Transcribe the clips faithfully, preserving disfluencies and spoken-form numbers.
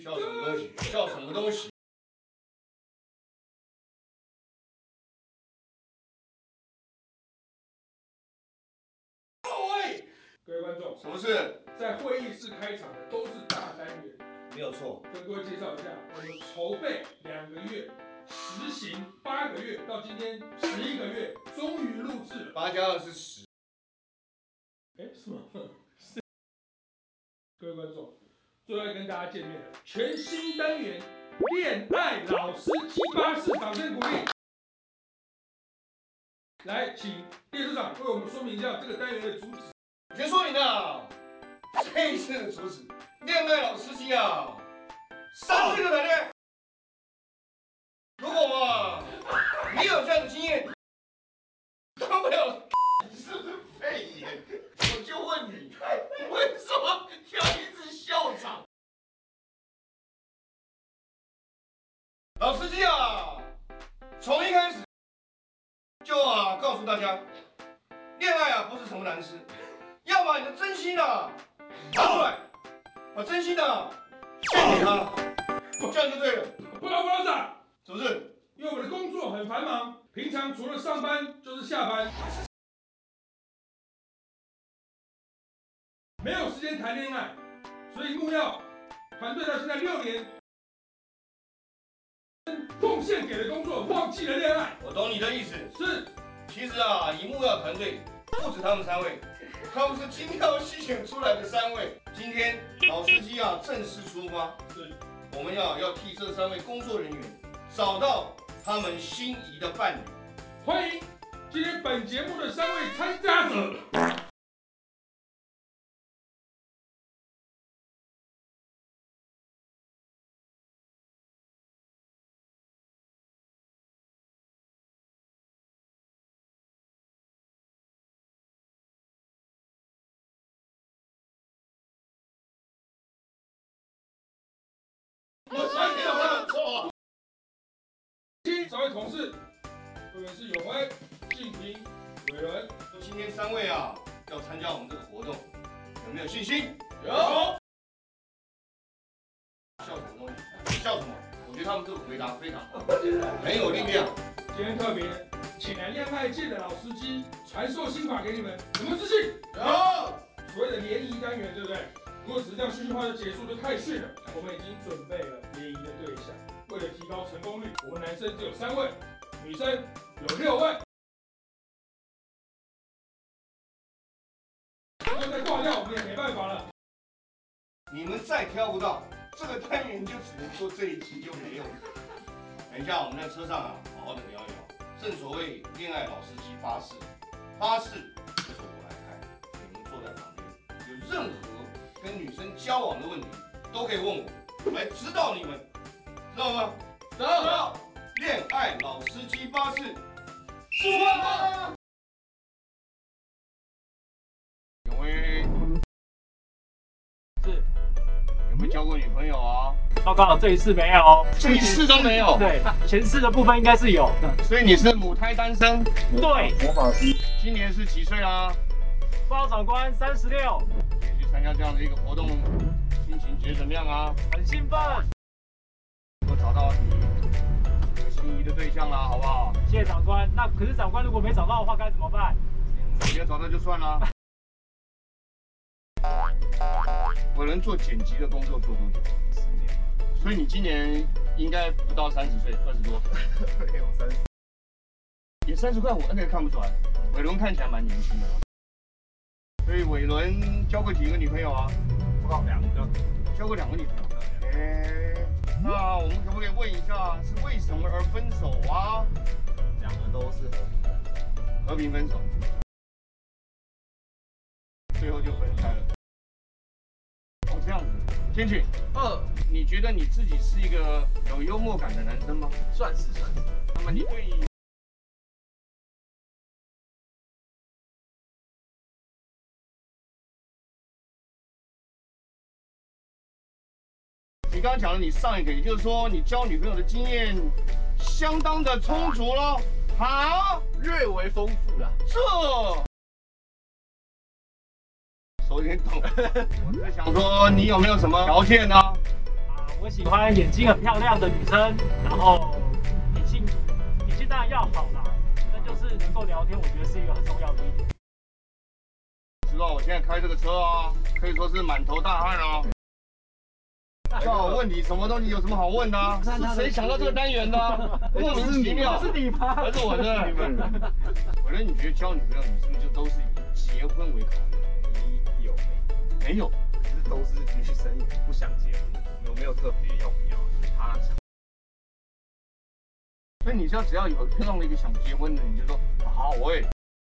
笑什么东西？笑什么东西？喂， 各位观众， 什么事？ 在会议室开场的都是大单元， 没有错。 跟各位介绍一下，我们筹备两个月，实行八个月，到今天十一个月，终于录制了。 八加二是十。 哎，是吗？是。各位观众，最后要跟大家见面了，全新单元——恋爱老司机巴士，掌声鼓励。来，请列车长为我们说明一下这个单元的主旨。 先说你的，这一次的主旨，恋爱老司机啊，三四个谈恋爱。如果嘛，你有这样的经验，当不了，你是不是肺炎？我就问你，为什么要一直笑场？老司机啊，从一开始就啊告诉大家，恋爱啊不是什么难事，要把你的真心啊拿出来，把真心啊献给他，这样就对了。 不劳不劳长， 是不是？ 因为我们的工作很繁忙，平常除了上班就是下班，没有时间谈恋爱，所以木曜团队到现在六年，贡献给了工作，忘记了恋爱。 我懂你的意思。 是， 其实啊，以木曜团队不止他们三位，他们是精挑细选出来的三位。今天老司机啊正式出发， 是， 我们要要替这三位工作人员找到他们心仪的伴侣。 欢迎今天本节目的三位参加者。三位同事分别是永恩、静平、伟伦。 今天三位啊要参加我们这个活动，有没有信心？ 有。 笑什么东西？笑什么？我觉得他们这个回答非常好，很有力量。 今天特别请来恋爱界的老司机传授心法给你们，有没有自信？ 有。 所谓的联谊单元，对不对？如果只是这样虚话就结束，就太逊了。我们已经准备了联谊的对象，为了提高成功率，我们男生只有三位，女生有六位。如果再挂掉，我们也没办法了。 你们再挑不到，这个单元就只能做这一集就没有了。等一下我们在车上啊，好好的聊一聊。正所谓恋爱老司机巴士，巴士就是我来开，你们坐在旁边，有任何跟女生交往的问题都可以问我，来指导你们，知道吗？知道。恋爱老司机巴士，出发！永威是有没有交过女朋友啊？ 报告，这一次没有， 这一次都没有。 对，前次的部分应该是有。 所以你是母胎单身？ 对。 魔法师，今年是几岁啊？ 报告长官，三十六。 今天去参加这样的一个活动，心情觉得怎么样啊？ 很兴奋。 我找到你这个心仪的对象啦，好不好？ 谢谢长官。那可是长官如果没找到的话该怎么办？ 没有找到就算了。我能做剪辑的工作做多久？十年。所以你今年应该不到三十岁，二十多。没有三十。也三十块，我那个看不出来。伟伦看起来蛮年轻的。所以伟伦交过几个女朋友啊？报告两个。交过两个女朋友。哎，那我们可不可以问一下，是为什么而分手啊？两个都是和平分手。最后就分开了。哦，这样子，天曲， 二， 你觉得你自己是一个有幽默感的男生吗？ 算是算是。 那么你对你你刚刚讲了你上一个，也就是说你交女朋友的经验相当的充足了。好， 略为丰富啦。 这手有点抖。我在想说，你有没有什么条件呢？ 啊， 我喜欢眼睛很漂亮的女生，然后品性品性当然要好啦，但就是能够聊天，我觉得是一个很重要的一点。 知道我现在开这个车啊，可以说是满头大汗哦。叫我问你什么东西，有什么好问的、啊？是谁想到这个单元的、啊？莫名其妙， 是你吗？ 还是我的？我觉得你觉得交女朋友，你是不是就都是以结婚为考虑？ 没有没没有， 可是都是女生不想结婚，有没有特别要不要？就是她想。 所以你只要只要有碰到了一个想结婚的，你就说好喂。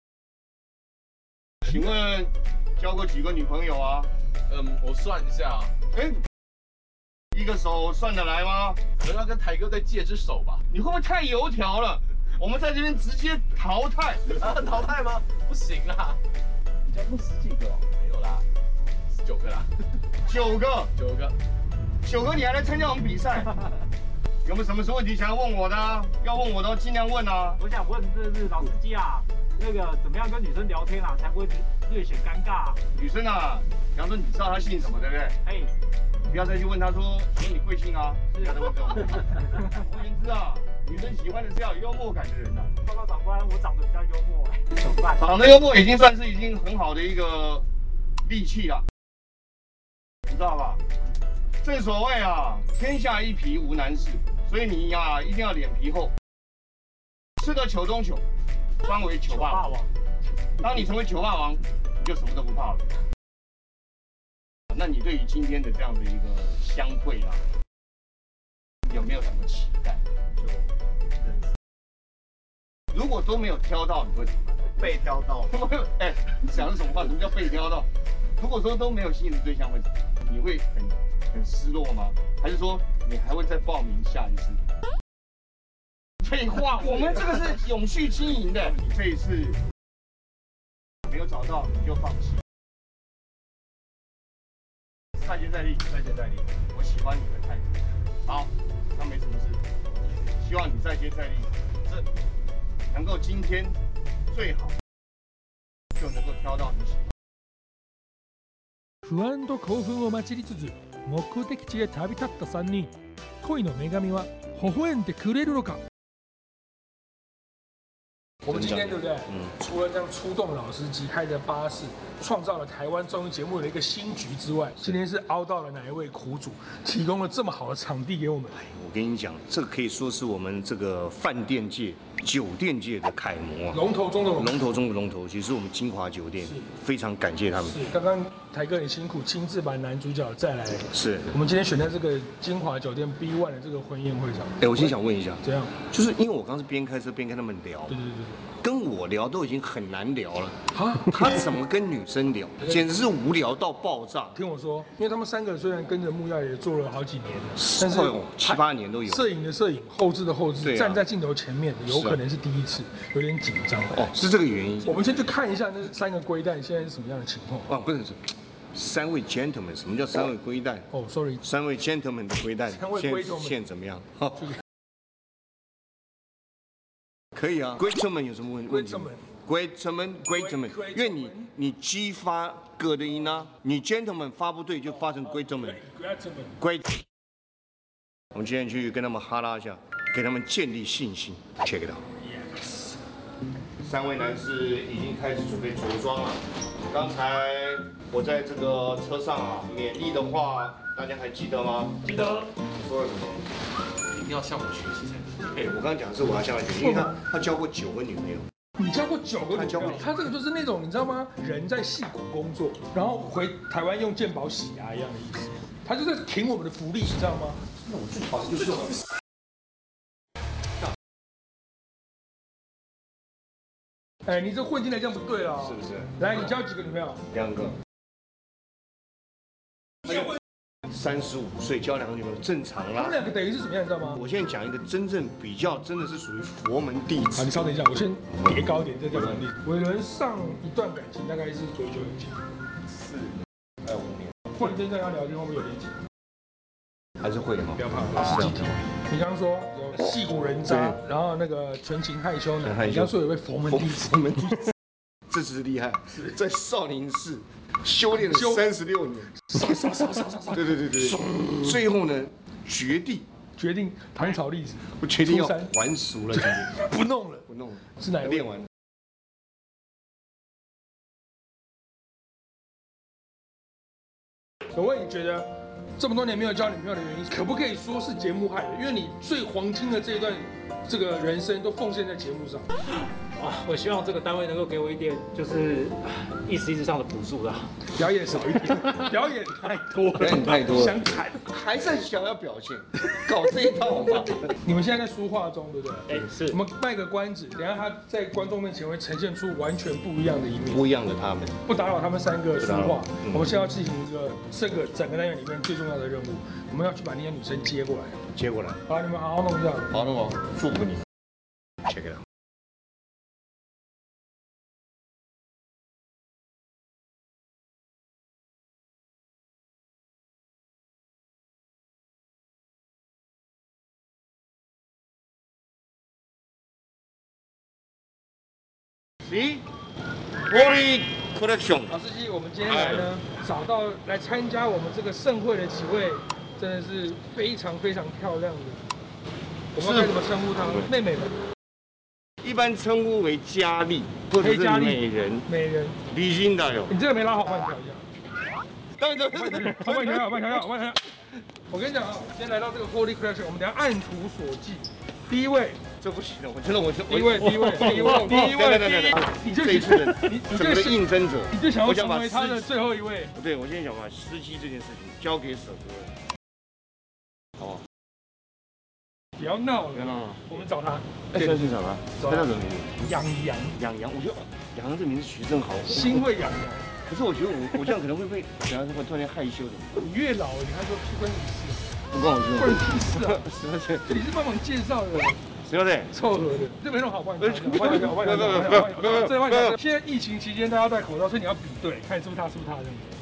请问交过几个女朋友啊？ 嗯，我算一下， 哎，一个手算得来吗？ 可能要跟台哥再借只手吧。 你会不会太油条了？我们在这边直接淘汰。 啊，淘汰吗？不行啦， 你交过十几个、哦？ 没有啦，十九个啦， 九个， 九个， 九个，你还来参加我们比赛？有没有什么问题想要问我的、啊？要问我的尽量问啊。 我想问，这是老司机啊，那个怎么样跟女生聊天啊，才不会略显尴尬、啊？ 女生啊，比方说你知道她姓什么，对不对？ 哎， 不要再去问她说，请问你贵姓啊？不要再问这种问题。总而言之啊，女生喜欢的是要有幽默感的人呐、啊。 报告长官，我长得比较幽默哎、欸，怎么办？ 长得幽默已经算是已经很好的一个利器了，你知道吧？正所谓啊，天下一皮无难事，所以你呀、啊、一定要脸皮厚，吃得糗中糗，专为糗霸王。当你成为糗霸王，你就什么都不怕了。那你对于今天的这样的一个相会啊，有没有什么期待？ 就认识。 如果都没有挑到，你会怎么办？ 被挑到。 哎，你讲的什么话？什么叫被挑到？如果说都没有心仪的对象，会怎么样？你会很很失落吗？还是说你还会再报名下一次？废话，我们这个是永续经营的。你这一次没有找到，你就放弃。再接再厉， 再接再厉。 我喜欢你的态度。好，那没什么事。希望你再接再厉，这能够今天最好就能够挑到你喜欢。 不安と興奮を待ちつつ目的地へ旅立ったさんにん。恋の女神は微笑んでくれるのか？我们今天对不对？嗯，除了这样出动老司机开着巴士，创造了台湾综艺节目的一个新局之外，今天是凹到了哪一位苦主，提供了这么好的场地给我们？ 我跟你讲，这可以说是我们这个饭店界、酒店界的楷模啊， 龙头中的龙头， 龙头中的龙头，其实我们金华酒店非常感谢他们。 是，刚刚台哥很辛苦，亲自把男主角带来。 是， 我们今天选在这个金华酒店 B 一 的这个婚宴会场。 哎，我先想问一下， 怎样？ 就是因为我刚是边开车边跟他们聊， 对对对对。 跟我聊都已经很难聊了，他怎么跟女生聊，简直是无聊到爆炸。 听我说，因为他们三个虽然跟着木曜也做了好几年了，但是七八年都有。 摄影的摄影，后置的后置，站在镜头前面，有可能是第一次，有点紧张。 哦，是这个原因。 我们先去看一下那三个龟蛋现在是什么样的情况。 哦，不是，三位 gentlemen， 什么叫三位龟蛋？ 哦 ，sorry， 三位 gentlemen 的龟蛋， 三位龟头们现在怎么样？可以啊 ，Greatman 有什么问问题 ？Greatman，Greatman，Greatman， 因为你你 G 发哥的音啊，你 gentleman 发不对就发成 Greatman，Great。我们今天去跟他们哈拉一下，给他们建立信心。Check it out。三位男士已经开始准备着装了。刚才我在这个车上啊，勉励的话，大家还记得吗？ 记得。 我说了什么？ 一定要向我学习才行。 哎，我刚刚讲的是我要向他学习，因为他他交过九个女朋友。 你交过九个女朋友？他这个就是那种你知道吗？人在矽谷工作，然后回台湾用健保洗牙一样的意思。他就在挺我们的福利，你知道吗？ 那我最讨厌就是这种。 哎，你这混进来这样不对啊！ 是不是？ 来，你交几个女朋友？ 两个。三十五岁交两个女朋友正常啦。 他们两个等于是什么样，你知道吗？ 我现在讲一个真正比较，真的是属于佛门弟子。 好，你稍等一下，我先叠高一点，再叫奖励。伟伦上一段感情大概是多久以前？ 四还有五年。 忽然间这样聊天，会不会有点紧？ 还是会哈。 不要怕，实际题。你刚刚说有戏骨人渣，然后那个纯情害羞男，你刚刚说有位佛门弟子， 佛门弟子，这只是厉害，在少林寺修炼了三十六年，杀杀杀杀杀杀，对对对对，最后呢， 决定决定唐朝历史， 我决定要初三还俗了，今天不弄了， 不弄了， 是哪一位？ 练完了。 可问你觉得这么多年没有交女朋友的原因，可不可以说是节目害的？因为你最黄金的这一段这个人生都奉献在节目上。 啊，我希望这个单位能够给我一点就是意思意思上的补助啦。 表演少一点，表演太多了， 表演太多了想惨， 还是想要表现，搞这一套吧。 你们现在在书画中，对不对？ 哎，是我们卖个关子，等一下他在观众面前会呈现出完全不一样的一面。 不一样的他们， 不打扰他们三个说话， 嗯我们现在要进行一个这个整个单元里面最重要的任务，我们要去把那些女生接过来。 接过来， 好，你们好好弄这样。 好，那我祝福你 ，check it out。咦 ，Body Collection。 老司机，我们今天来呢，找到来参加我们这个盛会的几位，真的是非常非常漂亮的。我们该怎么称呼她？妹妹们。 一般称呼为佳丽或者是美人。 美人。 李欣的哟。 你这个没拉好，帮你调一下。当然，当然，我帮你调一下，我帮你调一下，我帮你调一下。我跟你讲啊，今天来到这个 Holy Collection， 我们等下按图索骥。第一位。这不行了，我真的，我就第一位，第一位，第一位，第一位，第一位，你这一次的你你整个应征者，你就想要成为他的最后一位。不对，我现在想把司机这件事情交给舍哥，好不好？不要闹了，不要闹了，我们找他。现在去找他，他叫什么名字？杨洋，杨洋，我觉得杨洋这名字取真好，心会痒痒。可是我觉得我我这样可能会被，等下会突然间害羞的。你越老，你还说不关你事，不关我事，关你屁事啊！十八岁，这里是帮忙介绍的。对不对？凑合的，这没弄好，帮你调，帮你调，帮你调，帮你调，不不不，这帮你调。现在疫情期间，大家戴口罩，所以你要比对，看是不是他，是不是他这样子。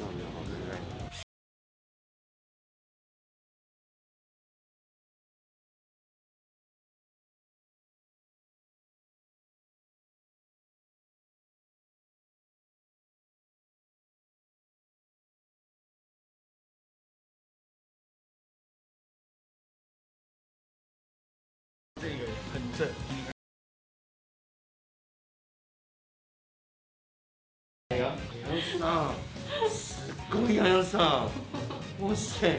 这个很正。杨洋さん、すごい杨洋さん、哇塞！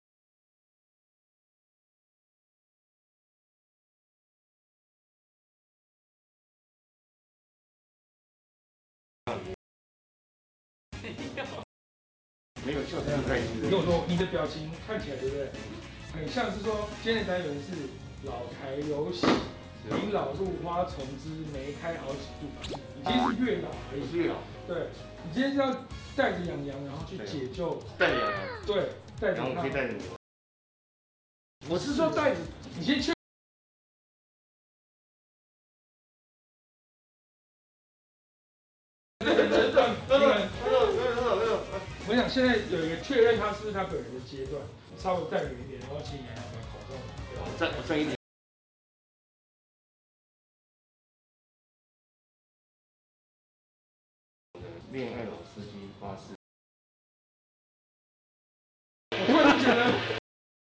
没有笑成开心。你跟我说，你的表情看起来对不对？很像是说，今天的单元是老台有喜，临老入花丛枝，梅开好几度。你今天是月老而已。月老。对，你今天是要带着杨洋，然后去解救。带着杨洋。对，带着他。然后我可以带着你。我是说带着，你先去。对对对对，没有没有没有没有。我想现在有一个确认他是不是他本人的阶段，稍微站远一点，然后请杨洋把口罩拿掉。站我站一点。恋爱老司机巴士。我突然觉得。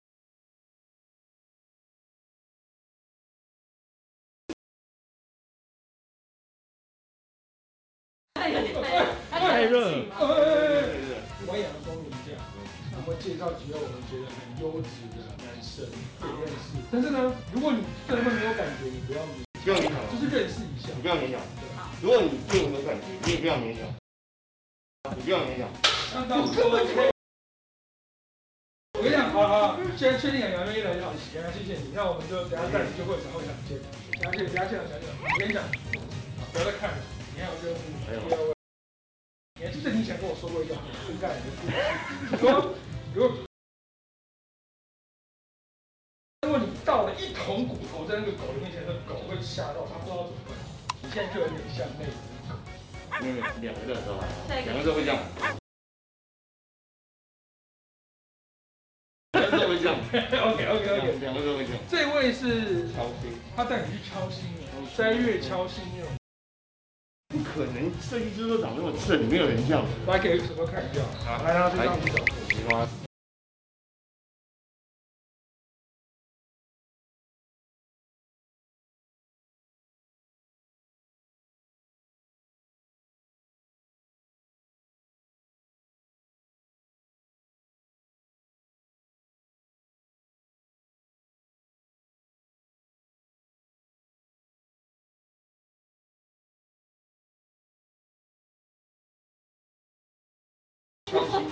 太热了。我也要说明一下，我们介绍几位我们觉得很优质的男生可以认识。但是呢，如果你对他们没有感觉，你不要勉强，不要勉强，就是认识一下。你不要勉强。如果你对我有感觉，你也不要勉强。你不要勉强。相当 OK。我跟你讲，好了好了，现在确定杨洋愿意来就好，杨洋谢谢你，那我们就等下带你去会场，会场见。等下见，等下见了，等下见了。我跟你讲，不要再看了，你还有任务。还有。你还记得你以前跟我说过一个很覆盖的故事，说如果如果你倒了一桶骨头在那个狗的面前，那狗会吓到，它不知道怎么办。你现在就有点像那只狗。没有两个的时候，两个都会这样。两个都会这样。OK OK OK， 两个都会这样。这位是敲心，他带你去敲心了，摘月敲心了。不可能，设计师都长那么正，没有人这样。来给什么看一下？来，让他这样子走。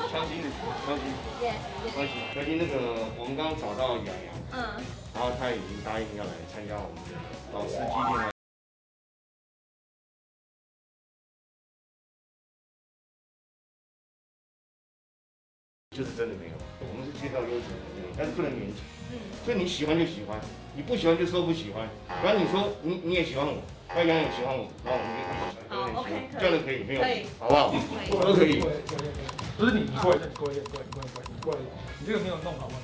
相亲的，相亲。 Yes。 相亲，相亲那个我们刚刚找到洋洋， 嗯， 然后他已经答应要来参加我们的老司机恋爱。就是真的没有，我们是介绍优质的朋友，但是不能勉强。嗯，所以你喜欢就喜欢，你不喜欢就说不喜欢。不然你说你你也喜欢我，那洋洋也喜欢我，然后我们就一起喜欢， 好 ，OK， 这样的可以，没有， 可以， 好不好？我都可以。 不是你，你过来，你过来，你过来，你过来，你过来，你这个没有弄好吗？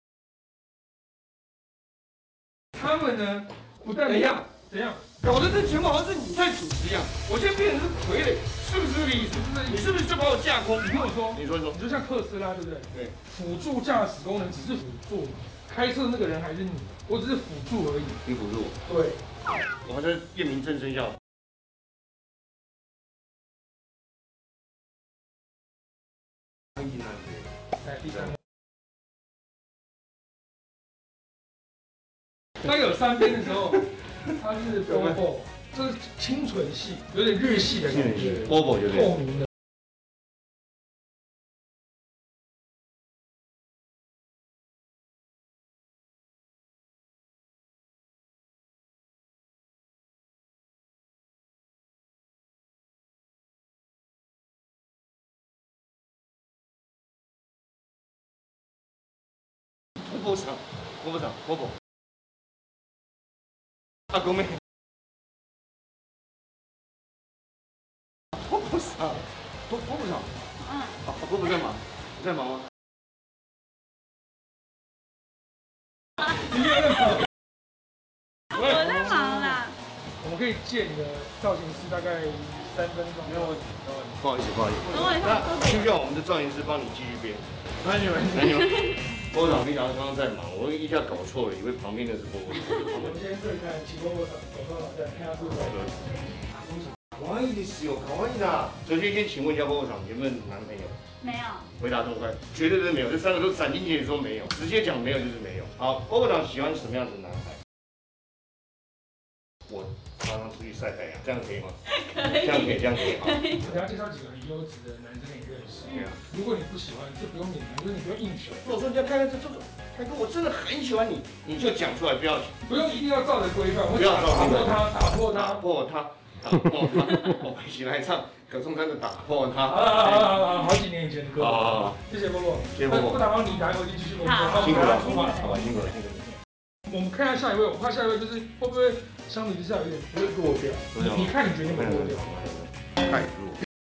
他们呢，不但怎样怎样， 搞得这全部好像是你在主持一样，我现在变成是傀儡，是不是这个意思？你是不是就把我架空？ 你听我说， 你说说， 你就像特斯拉，对不对？ 对， 辅助驾驶功能只是辅助，开车那个人还是你，我只是辅助而已。 你辅助我， 对， 我们这验明正生效。 来第三个，当有三边的时候，它是 B O B O， 这是清纯系，有点日系的感觉 B O B O 就是透明的。 波场，波场，波波。阿公妹。波波场，波波波场。嗯。啊，波波在忙，你在忙吗？ 你没有在忙。 我在忙啦。 我们可以借你的造型师大概三分钟。 没有问题，不好意思，不好意思。 等我一下。 那需要我们的造型师帮你继续编。那你们，那你们。波长平常刚刚在忙，我一下搞错了，以为旁边的是波波。 我们先对看，请波波长手上老在看下是不是。 可愛いですよ，可愛いな。首先先请问一下波波长，有没有男朋友？ 没有。 回答这么快，绝对是没有。这三个都斩钉截铁说没有，直接讲没有就是没有。好，波波长喜欢什么样子的男孩？我常常出去晒太阳，这样可以吗？ 可以。 这样可以，这样可以。好。 我要介绍几个很优质的男生给你认识。对啊。如果你不喜欢，这不用勉强，就是你不用硬选。 我说人家看看这这这，凯哥，我真的很喜欢你，你就讲出来，不要不用一定要照着规范， 不要照打破它，打破它， 打破它，打破它。我们一起来唱葛仲山的《打破它》。 啊啊啊！好几年以前的歌。 好， 谢谢波波， 谢谢波波。 不打扰你，打回去继续工作。 好， 辛苦了， 出发。 好，辛苦了，辛苦了。 我们看一下下一位，我怕下一位就是会不会相比之下有点不会过掉？你看你觉得你会过掉？ 太弱。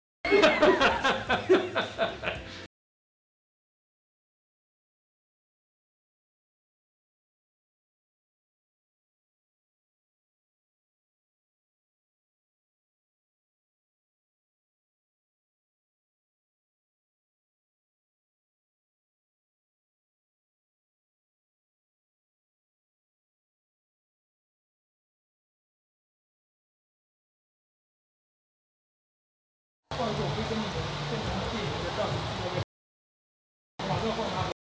不好意思，我可以跟你们变成电影的造型师那个，马上换他。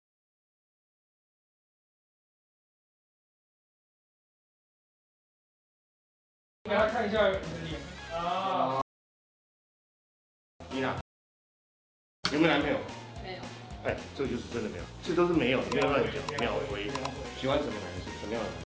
给他看一下你的脸啊。 妮娜，有没有男朋友？ 没有。 哎，这个就是真的没有，这都是没有，不要乱讲。秒回，喜欢什么男生？什么样的男生？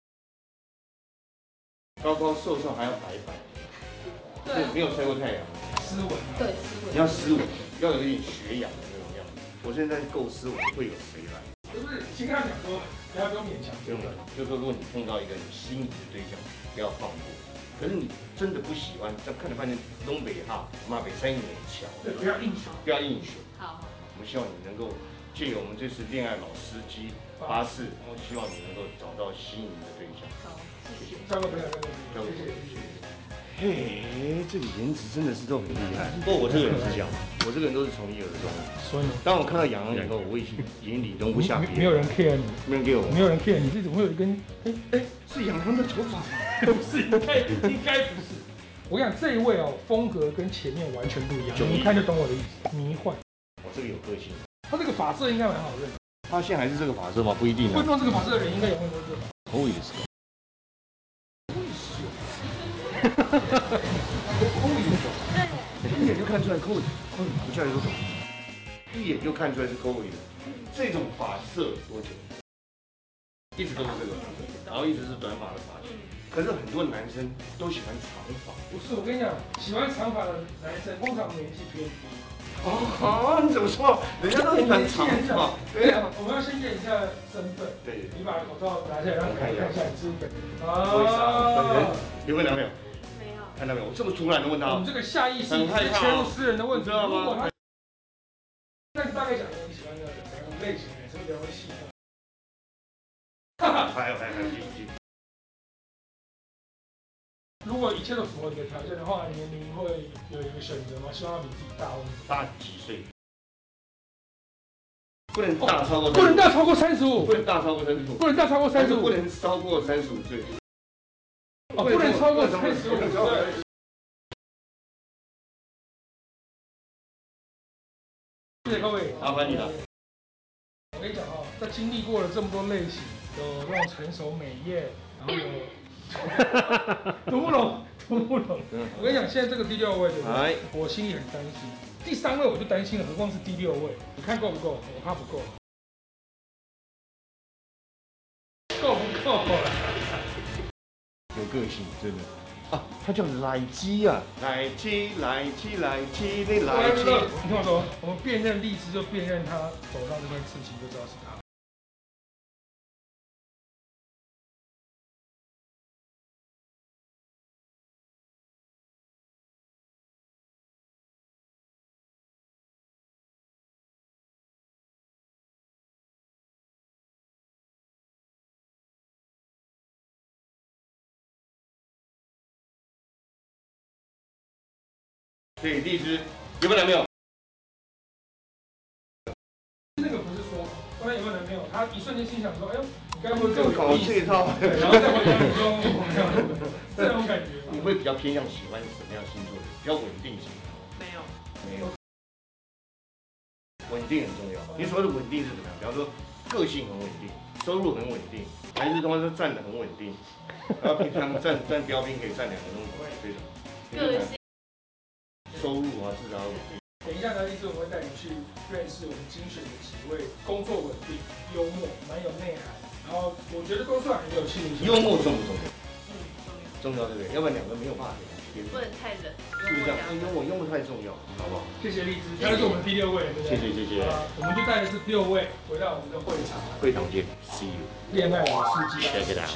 高高瘦瘦还要白白。对，没有晒过太阳。 斯文。 对，斯文。 你要斯文，要有一点学养的那种样子。我现在构思我们会有谁来？ 就是先跟他讲说，不要不用勉强， 不用了。就说如果你碰到一个你心仪的对象，不要放过。可是你真的不喜欢，这样看着半天东北哈，妈北三眼桥。 对，不要硬选， 不要硬选。 好。 我们希望你能够借由我们这次恋爱老司机巴士，然后希望你能够找到心仪的对象。 好，谢谢。 交个朋友，交个朋友，谢谢，谢谢。 嘿，这个颜值真的是都很厉害。不过我这个人是这样，我这个人都是从一而终。 所以， 当我看到杨洋以后，我已经眼里容不下别人。 没有人 care 你， 没人 care 我， 没有人 care 你，这怎么会有一根？哎哎， 是杨洋的头发吗？ 不是，应该应该不是。我想这一位哦，风格跟前面完全不一样，你一看就懂我的意思，迷幻。 我这个有个性。 他这个发色应该蛮好认。 他现在还是这个发色吗？不一定啊。 会弄这个发色的人应该也会弄这个。 可以ですか。 可以是。哈哈哈哈哈。可以。一眼就看出来，可以，可以，不下来都懂。 一眼就看出来是 Kobe 的。这种发色多久？一直都是这个发色，然后一直是短发的发型。可是很多男生都喜欢长发。 不是，我跟你讲，喜欢长发的男生通常年纪偏低。 哦，你怎么说？人家都喜欢长发。对啊， 我们要先验一下身份。对，你把口罩拿下来，让我看一下你是本人。 啊，有没有男朋友？ 没有。 看到没有？我这么突然的问他， 我们这个下意识直接切入私人的问题，知道吗？那你大概讲一下你喜欢的哪种类型的，是不是比较细？ 还有还有还有，继续继续。 如果一切都符合你的条件的话，年龄会有一个选择吗？希望他比自己大或者大几岁？不能大超过， 不能大超过三十五， 不能大超过三十五， 不能大超过三十五， 不能超过三十五岁。 哦，不能超过三十五岁。谢谢各位， 麻烦你了。 我跟你讲啊，在经历过了这么多类型，有那种成熟美艳，然后有读不懂，读不懂。我跟你讲，现在这个第六位对不对？我心里很担心。第三位我就担心了，何况是第六位？你看够不够？我怕不够。够不够了？ 有个性，真的。啊，他叫奶鸡啊，奶鸡，奶鸡，奶鸡，你奶鸡。 你听我说，我们辨认荔枝就辨认他手上这件事情，就知道是他。 对，荔枝有没有男朋友？ 那个不是说问有没有男朋友，他一瞬间心想说，哎呦，你该不会就搞这一套？ 然后再回答你说我没有，这种感觉。 你会比较偏向喜欢什么样星座的？比较稳定型？ 没有。 没有。稳定很重要。你所谓的稳定是怎么样？比方说个性很稳定，收入很稳定，还是他妈是站得很稳定，然后平常站站标兵可以站两个钟头这种。 个性。 收入啊，至少要稳定。 等一下呢，荔枝我会带你去认识我们精选的几位，工作稳定、幽默、蛮有内涵，然后我觉得都算很有趣的。 幽默重不重要？ 嗯， 重要。重要对不对？要不然两个没有办法连。 不能太冷， 是不是这样？幽默幽默太重要，好不好？ 谢谢荔枝，他是我们第六位，对不对？ 谢谢谢谢。 我们就带的是六位回到我们的会场。 会场见 ，See you。 恋爱的世纪， 谢谢大家。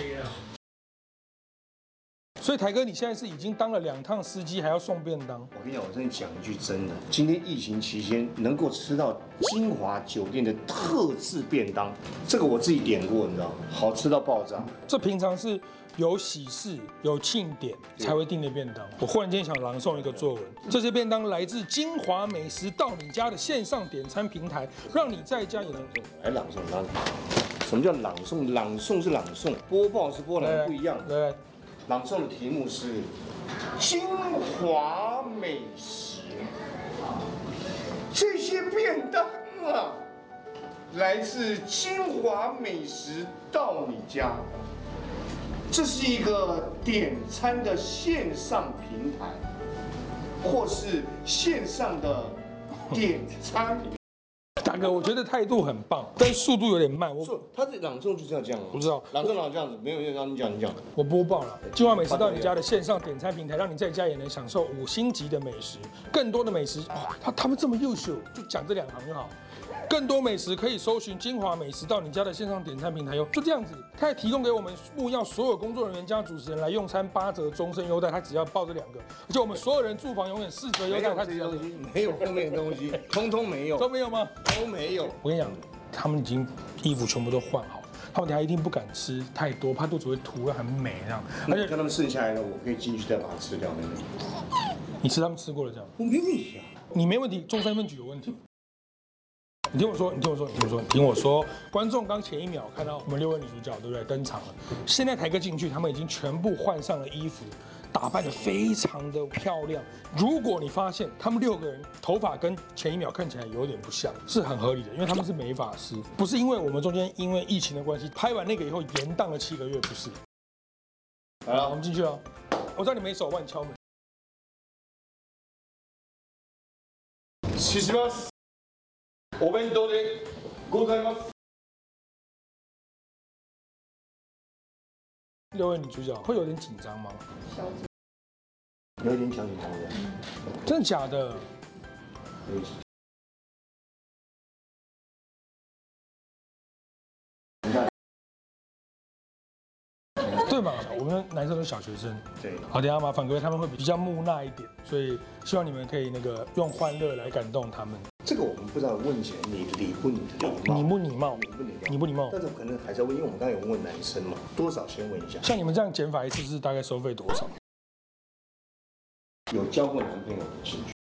所以台哥，你现在是已经当了两趟司机，还要送便当。 我跟你讲，我真的讲一句真的，今天疫情期间能够吃到金华酒店的特制便当，这个我自己点过，你知道吗？好吃到爆炸。 这平常是有喜事、有庆典才会订的便当。我忽然间想朗诵一个作文，这些便当来自金华美食到你家的线上点餐平台，让你在家也能来朗诵，朗诵。什么叫朗诵？朗诵是朗诵，播报是播朗，不一样。 来。 朗诵的题目是金华美食，这些便当啊，来自金华美食到你家。这是一个点餐的线上平台，或是线上的点餐。 大哥，我觉得态度很棒，但速度有点慢。我他的朗诵就是要这样， 我知道， 朗诵朗这样子，没有让你讲，你讲。我播报了，金华美食到你家的线上点餐平台，让你在家也能享受五星级的美食，更多的美食哦，他他们这么优秀，就讲这两行就好。更多美食可以搜寻金华美食到你家的线上点餐平台哟，就这样子。他还提供给我们木曜所有工作人员加主持人来用餐八折终身优待，他只要报这两个，而且我们所有人住房永远四折优待，他只要这些没有后面的东西，通通没有， 都没有吗？ 都没有。 我跟你讲，他们已经衣服全部都换好，他们等下一定不敢吃太多，怕肚子会凸，很美这样。 而且跟他们剩下来的，我可以进去再把它吃掉，没问题。 你吃他们吃过的这样？ 我没问题啊， 你没问题，中三分举有问题。你听我说，你听我说，你听我说，你听我说，观众刚前一秒看到我们六位女主角，对不对？登场了。现在台哥进去，他们已经全部换上了衣服，打扮得非常的漂亮。如果你发现他们六个人头发跟前一秒看起来有点不像，是很合理的，因为他们是美发师，不是因为我们中间因为疫情的关系拍完那个以后延宕了七个月，不是。好了，我们进去了。我知道你没手腕敲门。 七十八。 お弁当でございます。六位女主角会有点紧张吗？ 小紧， 有一点小紧张的。 真的假的？ 有一点。 对嘛？我们男生都是小学生。 对。 好，等一下麻烦各位，他们会比较木讷一点，所以希望你们可以那个用欢乐来感动他们。 这个我们不知道问起来你礼不礼貌， 你不礼貌， 你不礼貌， 你不礼貌。 但是可能还是要问，因为我们刚才有问男生嘛，多少先问一下。 像你们这样减法一次是大概收费多少？ 有交过男朋友的兴趣？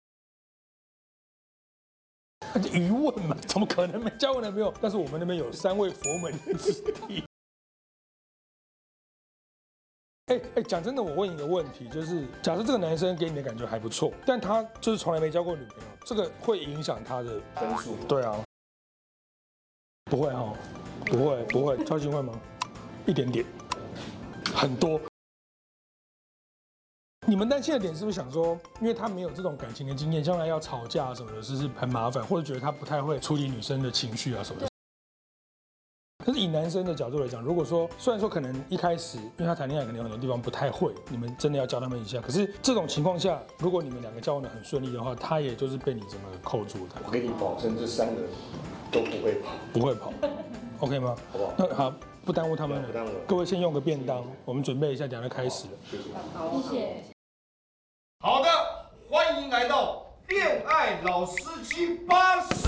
疑问嘛，怎么可能没交过男朋友？但是我们那边有三位佛门的子弟。哎哎，讲真的，我问一个问题，就是假设这个男生给你的感觉还不错，但他就是从来没交过女朋友，这个会影响他的分数？ 对啊，不会哈，不会不会，超心会吗？一点点，很多。你们担心的点是不是想说，因为他没有这种感情的经验，将来要吵架什么的，是不是很麻烦，或者觉得他不太会处理女生的情绪啊什么的？可是以男生的角度来讲，如果说虽然说可能一开始，因为他谈恋爱可能有很多地方不太会，你们真的要教他们一下。可是这种情况下，如果你们两个交往的很顺利的话，他也就是被你整个扣住的。 我给你保证，这三个都不会跑， 不会跑 ，OK 吗？ 好不好？ 那好，不耽误他们了。 不耽误了。 各位先用个便当，我们准备一下，等下就开始了。 谢谢。 谢谢。 好的，欢迎来到恋爱老司机巴士。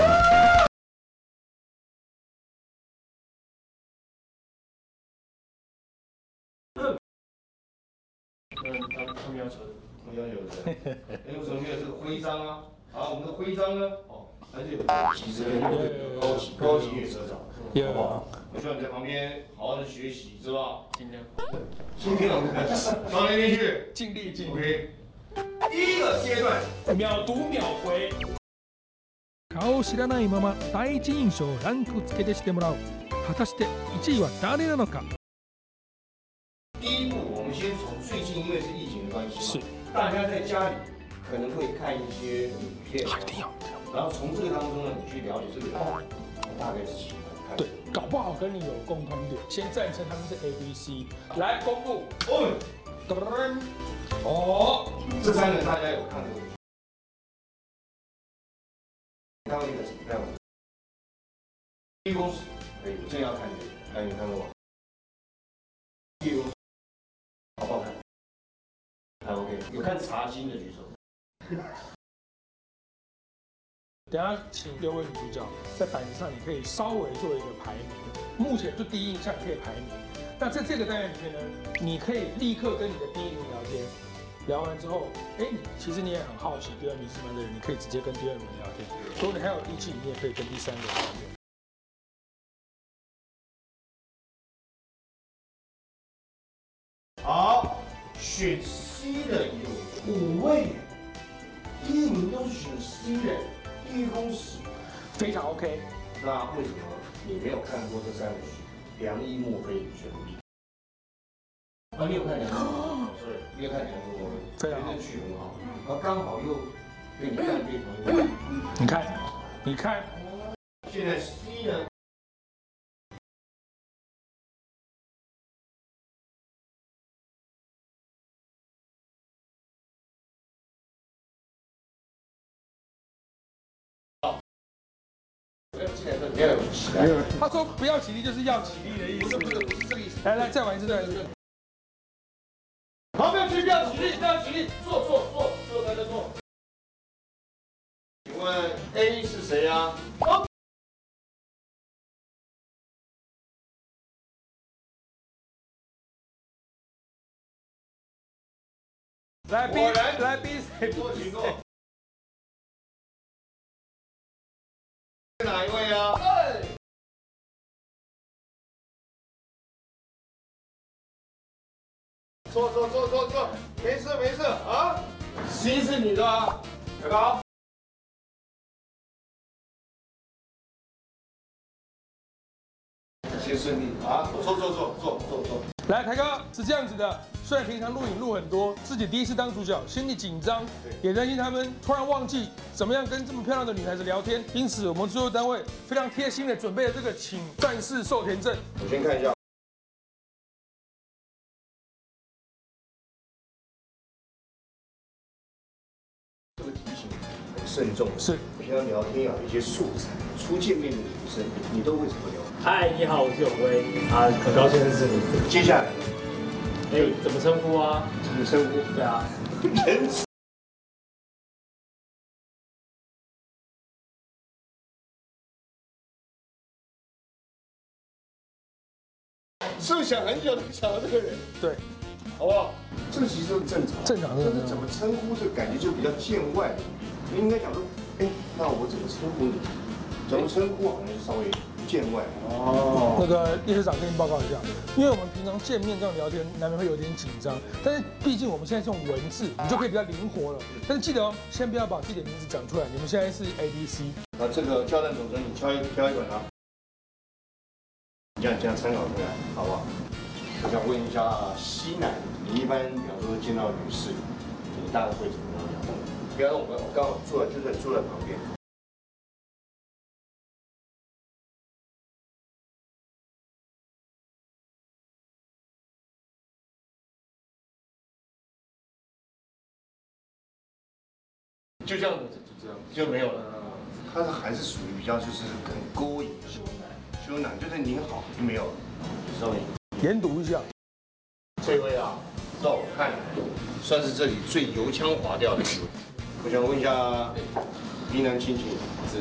嗯，他他们要求的。 我要有的。哎，为什么没有这个徽章啊？好，我们的徽章呢？哦，还是有其实有高级高级列车长，好不好？我希望你在旁边好好的学习，知道吧？ 尽量。 今天我们到那边去， 尽力尽力。 OK。第一个阶段， 秒读秒回。顔を知らないまま第一印象をランク付けでしてもらう。果たしていちいは誰なのか？ 第一步，我们先从最近，因为是疫情的关系， 是大家在家里可能会看一些影片， 一定要， 然后从这个当中呢，你去了解这个人，我大概是喜欢看。 对，搞不好跟你有共通点。先赞成他们是 A B C， 来公布。 哦，哦，这三个大家有看过？看过一个什么样的？第一公司，可以，我正要看这个，哎，你看过吗？第一公司，好不好看？还 OK， 有看茶经的举手。 等下请六位女主角在板子上，你可以稍微做一个排名。目前就第一印象可以排名。那在这个单元里面呢，你可以立刻跟你的第一名聊天，聊完之后，哎，其实你也很好奇第二名是什么样的人，你可以直接跟第二名聊天。如果你还有力气，你也可以跟第三个聊天。 好，选 C 的有五位，第一名都是选 C 的，第一公司非常 OK。 那为什么你没有看过这三个剧？梁一墨菲与玄彬。啊，你有看梁一墨？对，你有看梁一墨菲？ 非常好， 这剧很好，而刚好又跟你站对同一个。 你看，你看， 现在 C 呢？不要有期待。 他说不要起立就是要起立的意思。 不是不是这个意思。 来来，再玩一次，再玩一次。 好，不要起立，不要起立，不要起立，坐坐坐坐在这坐。请问 A 是谁呀？好。 来 B， 来 B 谁？ 坐，请坐。是哪一位啊？坐坐坐坐坐，没事没事啊。C 是你的啊，小高。 切顺利啊！坐坐坐坐坐坐。 来，台哥是这样子的，虽然平常录影录很多，自己第一次当主角，心里紧张，也担心他们突然忘记怎么样跟这么漂亮的女孩子聊天，因此我们制作单位非常贴心的准备了这个请战士授权证。 我先看一下。这个提醒很慎重， 是平常聊天啊，一些素材，初见面的女生，你都会怎么聊？ 嗨，你好，我是永威，啊，很高兴认识你。 接下来， 哎，怎么称呼啊？ 怎么称呼？ 对啊， 仁慈。是不是想很久才想到这个人？ 对， 好不好？这个其实都正常， 正常但是怎么称呼，这个感觉就比较见外。你应该讲说，哎，那我怎么称呼你？怎么称呼好像就稍微见外。 哦，那个叶市长跟您报告一下，因为我们平常见面这样聊天，难免会有点紧张，但是毕竟我们现在是用文字，你就可以比较灵活了。但是记得哦，先不要把自己的名字讲出来。你们现在是 A B C。 那这个教练总监，你挑一挑一本啊，你这样这样参考回来，好不好？我想问一下西南，你一般比方说见到女士，你大概会怎么样聊？比方说我们我刚好坐在就在坐在旁边。就这样子，就这样就没有了。他是还是属于比较就是很勾引、羞赧、羞赧，就是您好就没有了。稍微研读一下。 这位啊，照我看来，算是这里最油腔滑调的一位。我想问一下，宜南亲戚是？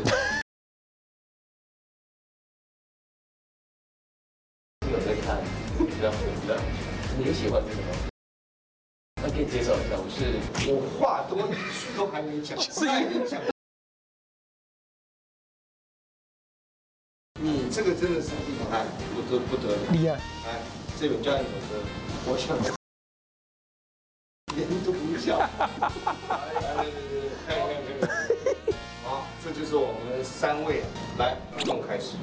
有在看，比较红的，你喜欢这个吗？那可以介绍一下，我是我话多一句都还没讲，是已经讲。你这个真的是厉害，不得不得了， 厉害！ 来，这本教练手册，我想连读一下。来来来来来，看一看看看。好，这就是我们三位，来互动开始。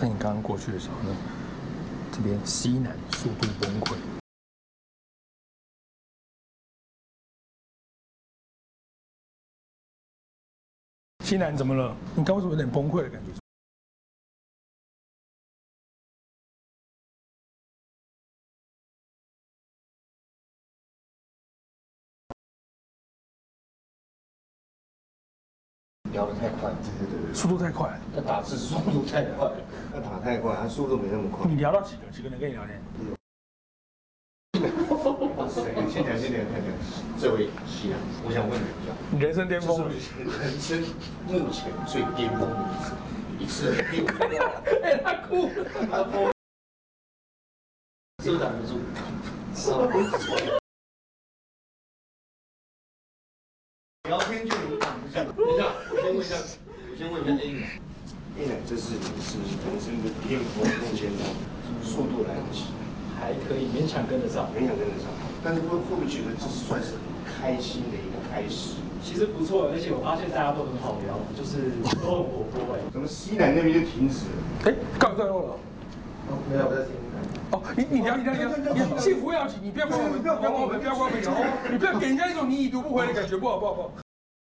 看你刚刚过去的时候呢，这边西南速度崩溃。西南怎么了？你刚为什么有点崩溃的感觉？ 聊得太快， 对对对， 速度太快， 他打字速度太快， 他打太快，他速度没那么快。 你聊到几个？几个人跟你聊天？ 谁？先讲，先讲，看看。这位西南，我想问你一下， 你人生巅峰了， 人生目前最巅峰的一次，一次。 哎，他哭， 他疯，是不是挡不住？ 聊天就有挡不住。等一下，我先问一下，我先问一下 A 奶，A 奶，这是你是人生的巅峰，目前的速度来得及， 还可以勉强跟得上， 勉强跟得上。但是会会不会觉得这算是很开心的一个开始？ 其实不错，而且我发现大家都很好聊，就是都很活泼哎。 怎么西南那边就停止了？ 哎，告一段落了。 哦，没有，我在听。 哦，你你聊你聊你聊，你幸福要紧，你不要关我们，不要关我们，不要关我们，你不要给人家一种你已读不回的感觉，不好不好不好。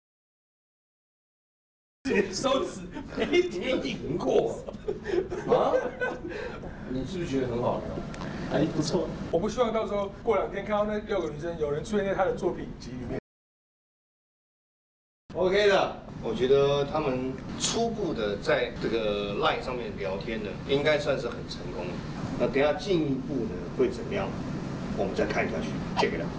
手指没天赢过啊？你是不是觉得很好聊？ 还不错。 我不希望到时候过两天看到那六个女生有人出现在他的作品集里面。 OK 的，我觉得他们初步的在这个 LINE 上面聊天的，应该算是很成功的。那等下进一步呢会怎么样？我们再看下去。Check it out。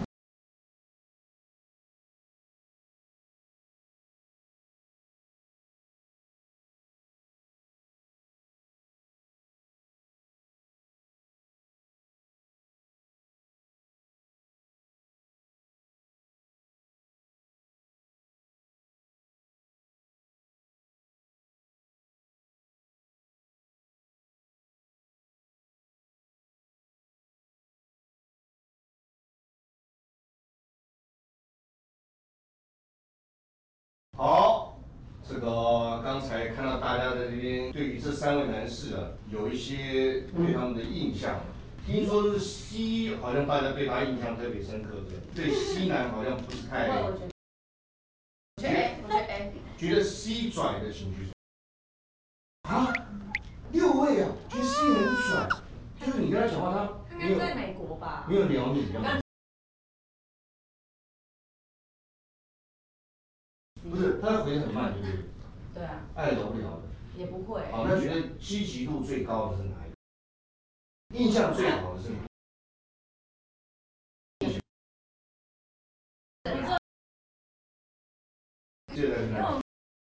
好，这个刚才看到大家在这边对于这三位男士啊，有一些对他们的印象。听说是 C， 好像大家对他印象特别深刻的，对西南好像不是太。 我觉得 A， 我觉得 A。 觉得 C 拽的请举手。啊，六位啊，觉得 C 很拽，就是你跟他讲话，他没有在美国吧？ 没有聊你，聊你。不是，他回得很慢，对不对？ 对啊。 爱聊不聊的？ 也不会。 好，那觉得积极度最高的是哪一个？印象最好的是哪一个？这个是哪一个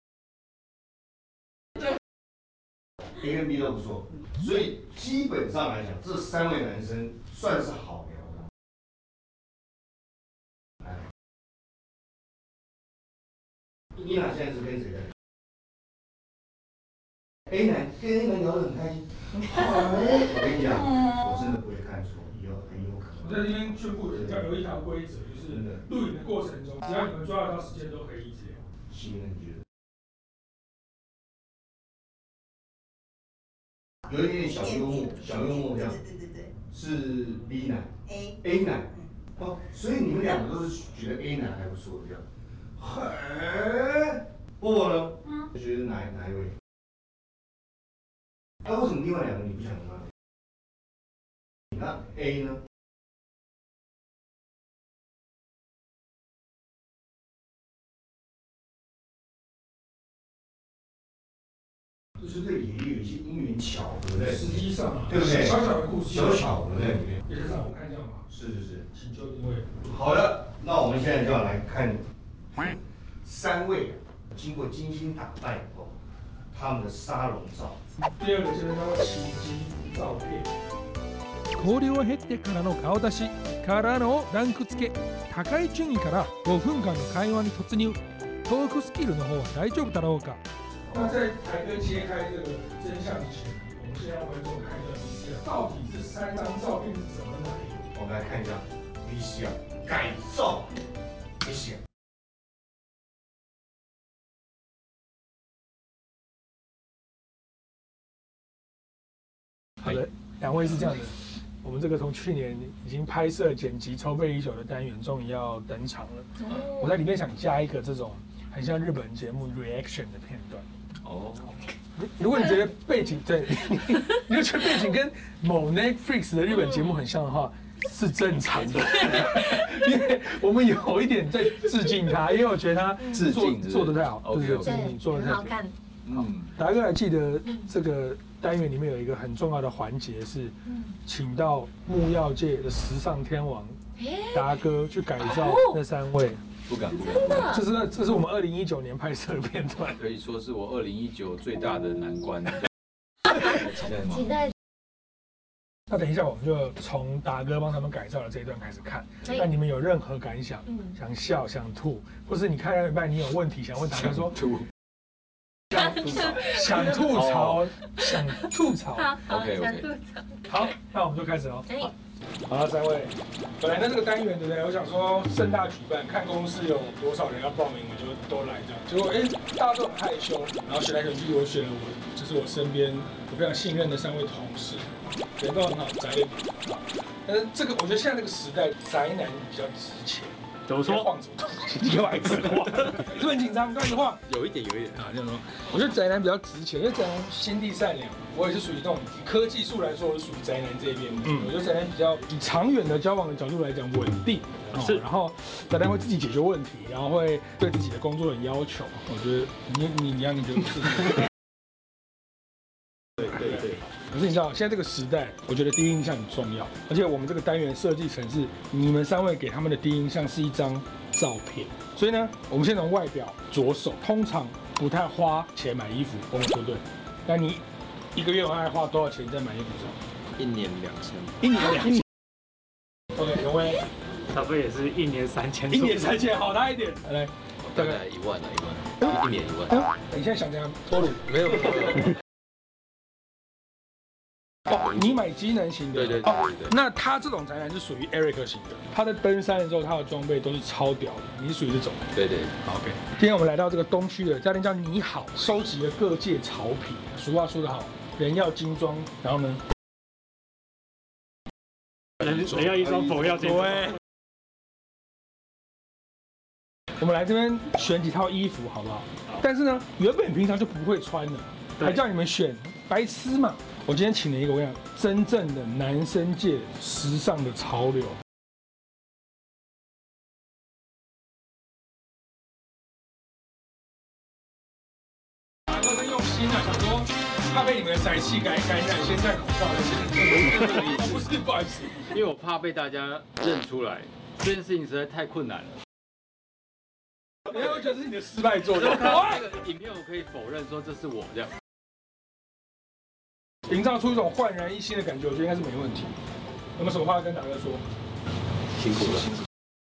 ？A 跟 B 都不错，所以基本上来讲，这三位男生算是好聊的。哎，伊娜现在是跟谁在聊 ？A 男跟 A 男聊得很开心。我跟你讲，我真的不会看错，以后很有可能。 我在这边宣布要有一条规则，就是录影的过程中，只要你们抓得到时间，都可以一直聊。 行，你觉得？有一点点小幽默，小幽默这样。 对对对。 是 B 男 A A 男。哦，所以你们两个都是觉得 A 男还不错这样。嘿，波波呢？嗯。觉得哪哪一位？那为什么另外两个你不想跟他？那 A 呢？就是这里也有一些因缘巧合在， 实际上， 对不对？ 小小的故事， 小巧合在里面。 叶先生，我看一下嘛。 是是是， 请就定位。 好的，那我们现在就要来看三位经过精心打扮以后，他们的沙龙照。 第二个就是叫做奇迹照片。 氷を減ってからの顔出しからのランク付け高い順位からごふんかんの会話に突入トークスキルの方は大丈夫だろうか。 那在台哥揭开这个真相之前，我们先让观众看一下 V C R， 到底这三张照片是怎么来的？ 我们来看一下 V C R 改造 V C R。 两位是这样的，我们这个从去年已经拍摄、剪辑、筹备已久的单元，终于要登场了。 哦我在里面想加一个这种很像日本节目 reaction 的片段。 哦， 如果你觉得背景对，你就觉得背景跟某 Netflix 的日本节目很像的话，是正常的，因为我们有一点在致敬他，因为我觉得他致敬做做的太好， OK， 对对 OK 对，做的太好。 很好看。 嗯， 达哥还记得这个单元里面有一个很重要的环节是，请到木曜界的时尚天王达哥去改造那三位。 不敢不敢， 真的， 这是这是我们二零一九年拍摄的片段， 可以说是我二零一九最大的难关。期待吗？ 期待。 那等一下我们就从达哥帮他们改造的这一段开始看。 可以那你们有任何感想？ 嗯想笑、想吐，或是你看到一半你有问题想问达哥说， 吐想吐槽、想吐槽、想吐槽。 好 OK，OK 想吐槽。 好，那我们就开始喽。 哎， 好了，三位，本来呢这个单元对不对？我想说盛大举办，看公司有多少人要报名，我就都来这样。结果哎，大家都很害羞，然后选来选去，我选了我，就是我身边我非常信任的三位同事，人都很好，宅的但是这个我觉得现在这个时代，宅男比较值钱。 怎么说？ 晃什么东西？你又爱直晃，你是不是很紧张？刚一直晃。 有一点有一点啊，这样说，我觉得宅男比较值钱，因为宅男心地善良。我也是属于那种以科技树来说，我是属于宅男这一边的。嗯，我觉得宅男比较以长远的交往的角度来讲稳定，是。然后宅男会自己解决问题，然后会对自己的工作有要求。我觉得你你你让你觉得不是？ 对对对。 可是你知道，现在这个时代，我觉得第一印象很重要，而且我们这个单元设计成是你们三位给他们的第一印象是一张照片，所以呢，我们先从外表着手。通常不太花钱买衣服，我们说对。那你一个月大概花多少钱在买衣服上？ 一年两千， 一年两千。OK， 永威， 差不多也是一年三千， 一年三千，好大一点。来， 大概一万了，一万，一年一万。 你现在想怎样脱乳？ 没有没有没有。 哦，你买机能型的， 对对对对对。 那他这种宅男是属于 Eric 型的，他在登山的时候，他的装备都是超屌的。你是属于这种？ 对对。 好 OK。今天我们来到这个东区的家店叫你好，收集了各界潮品。俗话说得好，人要精装，然后呢？ 人人要一双，佛要精装。 我们来这边选几套衣服好不好？但是呢，原本平常就不会穿的，还叫你们选，白痴嘛！我今天请了一个我想真正的男生界时尚的潮流。大哥真用心啊，想说怕被你们的宅气感感染，先戴口罩先。不是，不好意思， 因为我怕被大家认出来，这件事情实在太困难了。 人家会觉得是你的失败作。 看到这个影片，我可以否认说这是我这样。 营造出一种焕然一新的感觉，我觉得应该是没问题。有没有什么话要跟大哥说？ 辛苦了。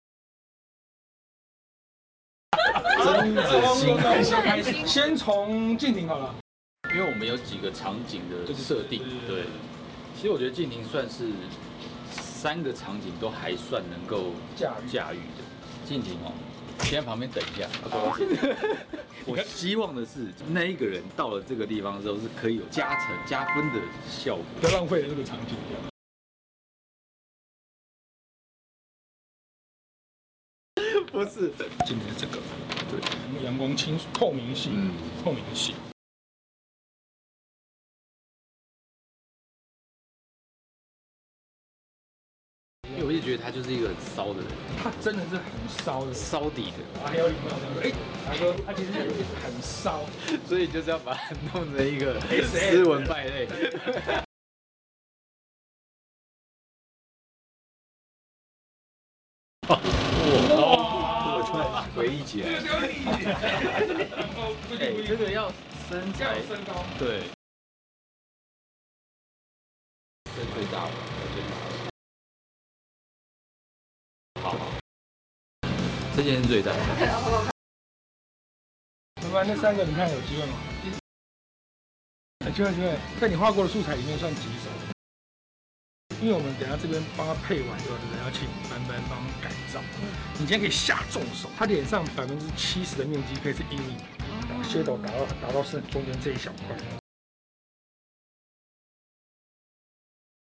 真的辛苦。先从静婷好了， 因为我们有几个场景的设定，对。其实我觉得静婷算是三个场景都还算能够驾驭驾驭的。静婷哦，先在旁边等一下。我希望的是那一个人到了这个地方之后是可以有加成加分的效果， 不要浪费了这个场景。 不是， 今天这个，对，阳光清透明系，嗯，透明系。 因为我就觉得他就是一个很骚的人， 他真的是很骚的， 骚底的， 还有礼貌的。哎，大哥，他其实很骚， 所以就是要把他弄成一个斯文败类。哇！我突然回忆起来，哎，这个要身材， 身高， 对，这最大了，最大了。好，这件是最大的。 怎么办？那三个你看有机会吗？有机会，机会，在你画过的素材里面算棘手。因为我们等下这边帮他配完之后，对不对？要请班班帮改造。你今天可以下重手，他脸上百分之七十的面积可以是阴影，把血斗打到打到身中间这一小块。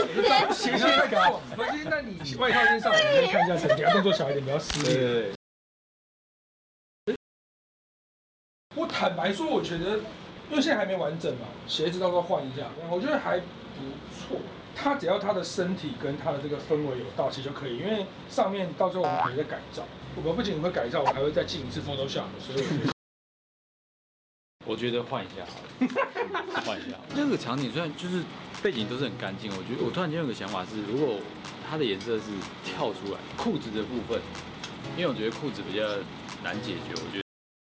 就这样斜线太高。没关系，那你外套先上，我们可以看一下成绩，动作小一点，不要失礼。我坦白说，我觉得，因为现在还没完整嘛，鞋子到时候换一下，我觉得还不错。他只要他的身体跟他的这个氛围有到，其实就可以。因为上面到时候我们还在改造，我们不仅会改造，我还会再进一次 Photoshop， 所以我觉得。 我觉得换一下好了，换一下。那个场景虽然就是背景都是很干净，我觉得我突然间有个想法是，如果它的颜色是跳出来，裤子的部分，因为我觉得裤子比较难解决，我觉得。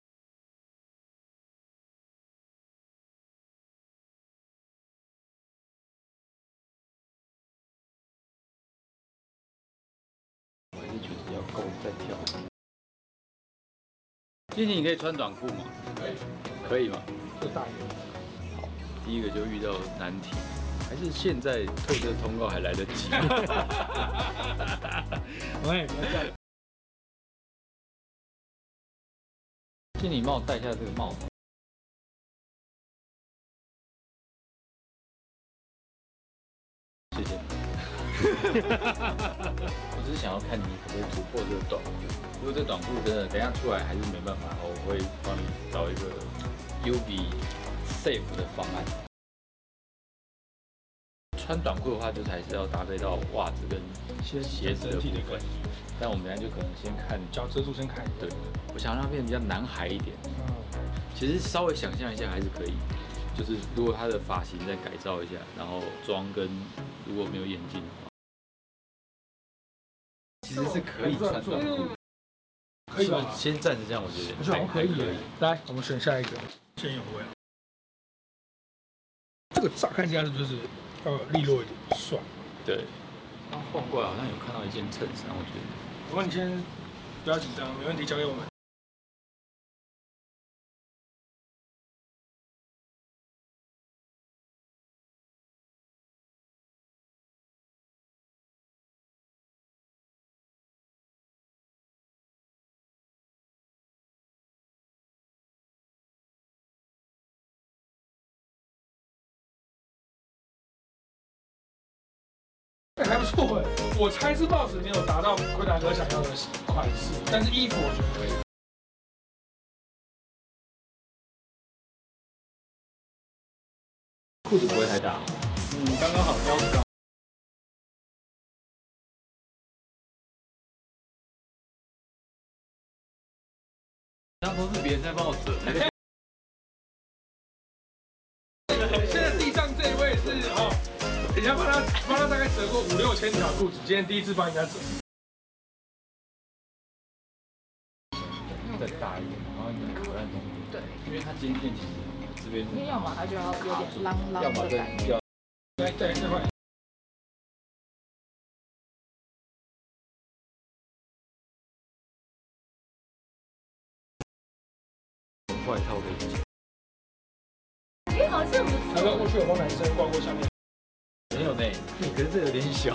我还是觉得要够再跳。今天你可以穿短裤吗？可以，可以吗？ 就大一点。 好，第一个就遇到难题，还是现在退这个通告还来得及？ 喂，不要这样。 请你帮我戴下这个帽子。谢谢。我只是想要看你可不可以突破这个短裤。如果这短裤真的等一下出来还是没办法，我会帮你找一个 U V safe 的方案。穿短裤的话，就是还是要搭配到袜子跟鞋子的部分。但我们等下就可能先看脚遮住，先看。 对，我想让它变得比较男孩一点。嗯，其实稍微想象一下还是可以。就是如果他的发型再改造一下，然后妆跟如果没有眼镜的话，其实是可以穿短裤。可以吧？先暂时这样，我觉得我觉得可以。可以。来，我们选下一个，先有味。这个乍看起来是不是要利落一点，帅？ 对。刚晃过来好像有看到一件衬衫，我觉得。 不过你先不要紧张，没问题，交给我们。哎，还不错哎，我猜是帽子没有达到坤达哥想要的款式，但是衣服我觉得可以。 裤子不会太大，嗯，刚刚好，腰子刚。刚都是别人在帮我折。 现在地上这一位是哦，人家帮他帮他大概折过五六千条裤子，今天第一次帮人家折。 再大一点，然后你卡在中间。对，因为它今天其实这边， 因为要么它就要有点啷啷要么的感觉。 来，对，这块。 外套可以解。 哎，好像不错。 他说过去有帮男生挂过项链。 没有呢，可是这有点小。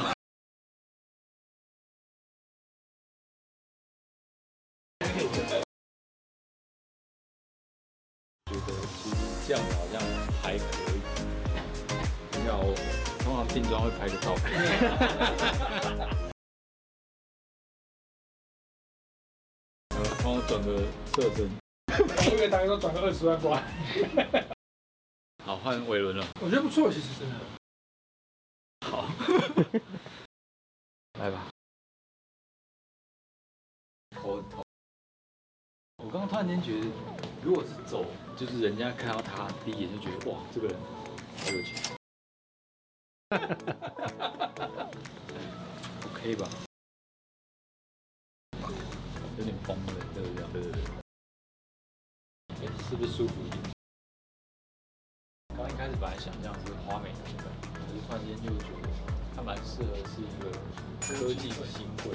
觉得其实这样子好像还可以。你看我通常定妆会拍个照片。帮我转个色身。 我以为大家都转个二十万过来。 好，换伟伦了。 我觉得不错，其实真的。 好。来吧。头头。我刚刚突然间觉得，如果是走，就是人家看到他第一眼就觉得，哇，这个人好有钱。OK 吧？有点崩了，对不对？对对对。哎，是不是舒服一点？刚一开始本来想象是花美男的，可是突然间又觉得他蛮适合是一个科技新贵。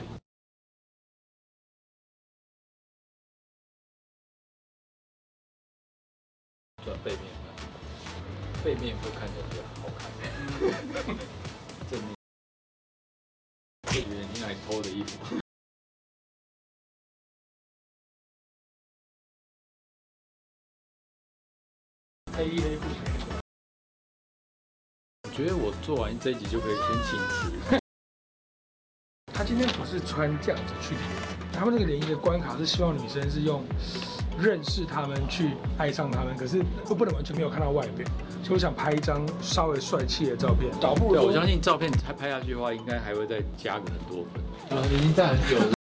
转背面看，背面会看起来比较好看。正面就觉得你来偷的衣服。黑衣黑裤。我觉得我做完这一集就可以先请辞。 他今天不是穿这样子去联谊，他们这个联谊的关卡是希望女生是用认识他们去爱上他们，可是又不能完全没有看到外表，所以我想拍一张稍微帅气的照片。倒不如对，我相信照片还拍下去的话，应该还会再加个很多分。 啊，已经在很久了。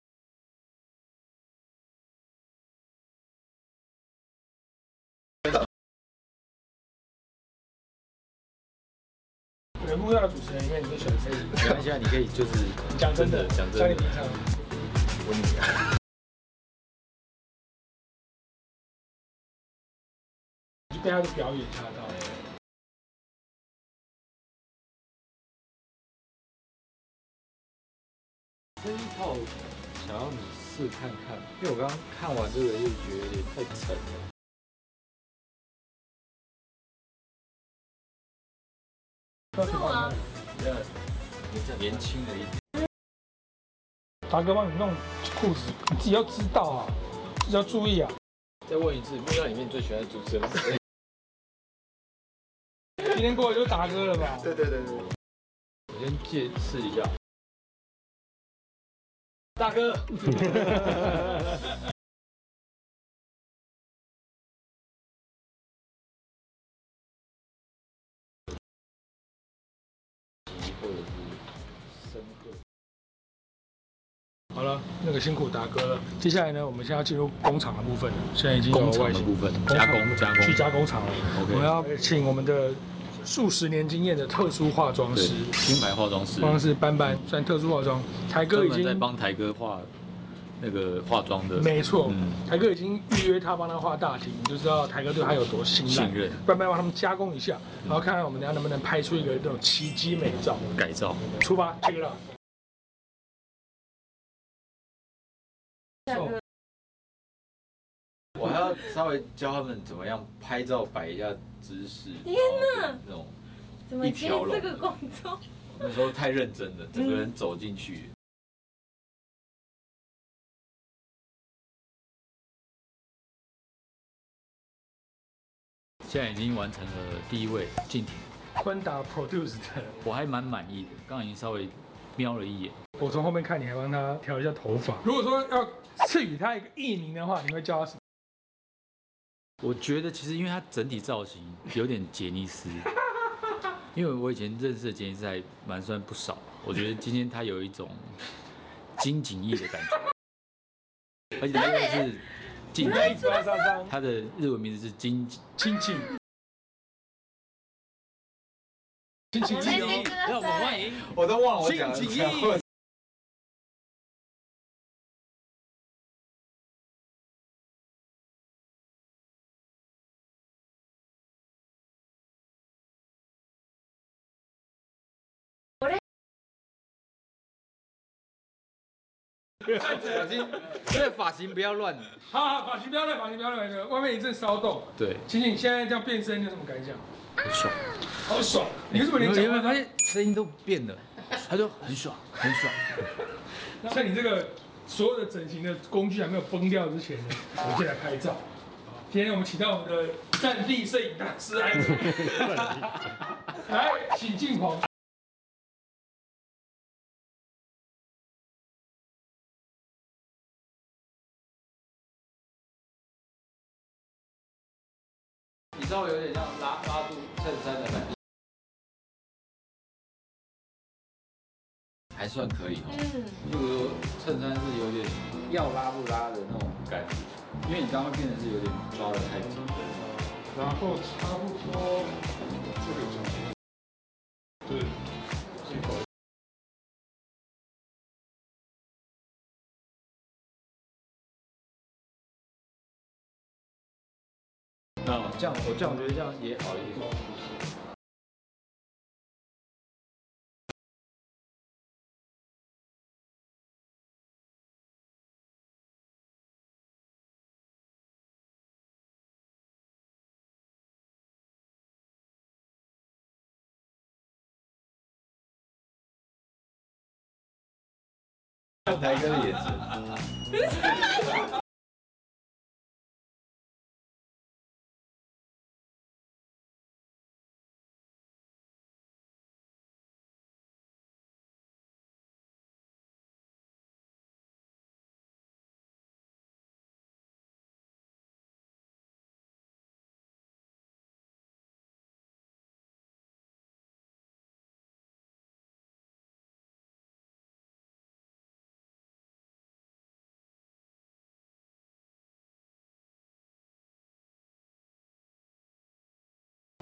人物要主持人里面，你最喜欢谁？ 没关系啊，你可以就是讲真的， 讲真的， 像你平常， 我女儿。 就被他的表演吓到。 这一套想要你试看看，因为我刚刚看完这个就觉得有点太沉了。 是吗？ 比较年轻了一点。 达哥帮你弄裤子，你自己要知道啊，自己要注意啊。 再问一次，木曜里面你最喜欢的主持人是谁？ 今天过来就是达哥了吧？ 对对对对。 我先借试一下。大哥。或者是深刻。 好了，那个辛苦达哥了。接下来呢，我们现在要进入工厂的部分了。现在已经有工厂外形的部分，加工加工去加工厂了。 OK 我们要请我们的数十年经验的特殊化妆师， 金牌化妆师， 化妆师班班，算特殊化妆。台哥已经在帮台哥画那个化妆的， 没错， 嗯， 台哥已经预约他帮他画大题，你就知道台哥对他有多信赖。 信任， 班班帮他们加工一下，然后看看我们等下能不能拍出一个那种奇迹美照。 改造， 出发，这个了。 我还要稍微教他们怎么样拍照，摆一下姿势。 天哪， 那种怎么接这个工作？ 那时候太认真了，整个人走进去。现在已经完成了第一位静婷， 昆达 produce 的， 我还蛮满意的，刚刚已经稍微瞄了一眼。 我从后面看，你还帮他调一下头发。如果说要赐予他一个艺名的话，你会叫他什么？ 我觉得其实因为他整体造型有点杰尼斯，因为我以前认识的杰尼斯还蛮算不少，我觉得今天他有一种金景逸的感觉，而且他又是静静，他的日文名字是金亲亲。亲亲义，让我们欢迎， 我都忘了我讲金景逸。小心，这个发型不要乱。 好，发型不要乱，发型不要乱，外面一阵骚动。 对， 晴晴现在这样变身，你有什么感想？ 很爽， 好爽！你为什么连有讲话没有发现声音都变了？他就很爽，很爽。 在你这个所有的整形的工具还没有崩掉之前呢，我们先来拍照。今天我们请到我们的战地摄影大师艾伦，来，请进棚。 你稍微有点像拉拉住衬衫的感觉，还算可以哦。嗯，如果说衬衫是有点要拉不拉的那种感觉，因为你刚刚变得是有点抓得太紧。 然后差不多这个角度，对，这个。 啊，这样我这样我觉得这样也好一点。台哥的眼神。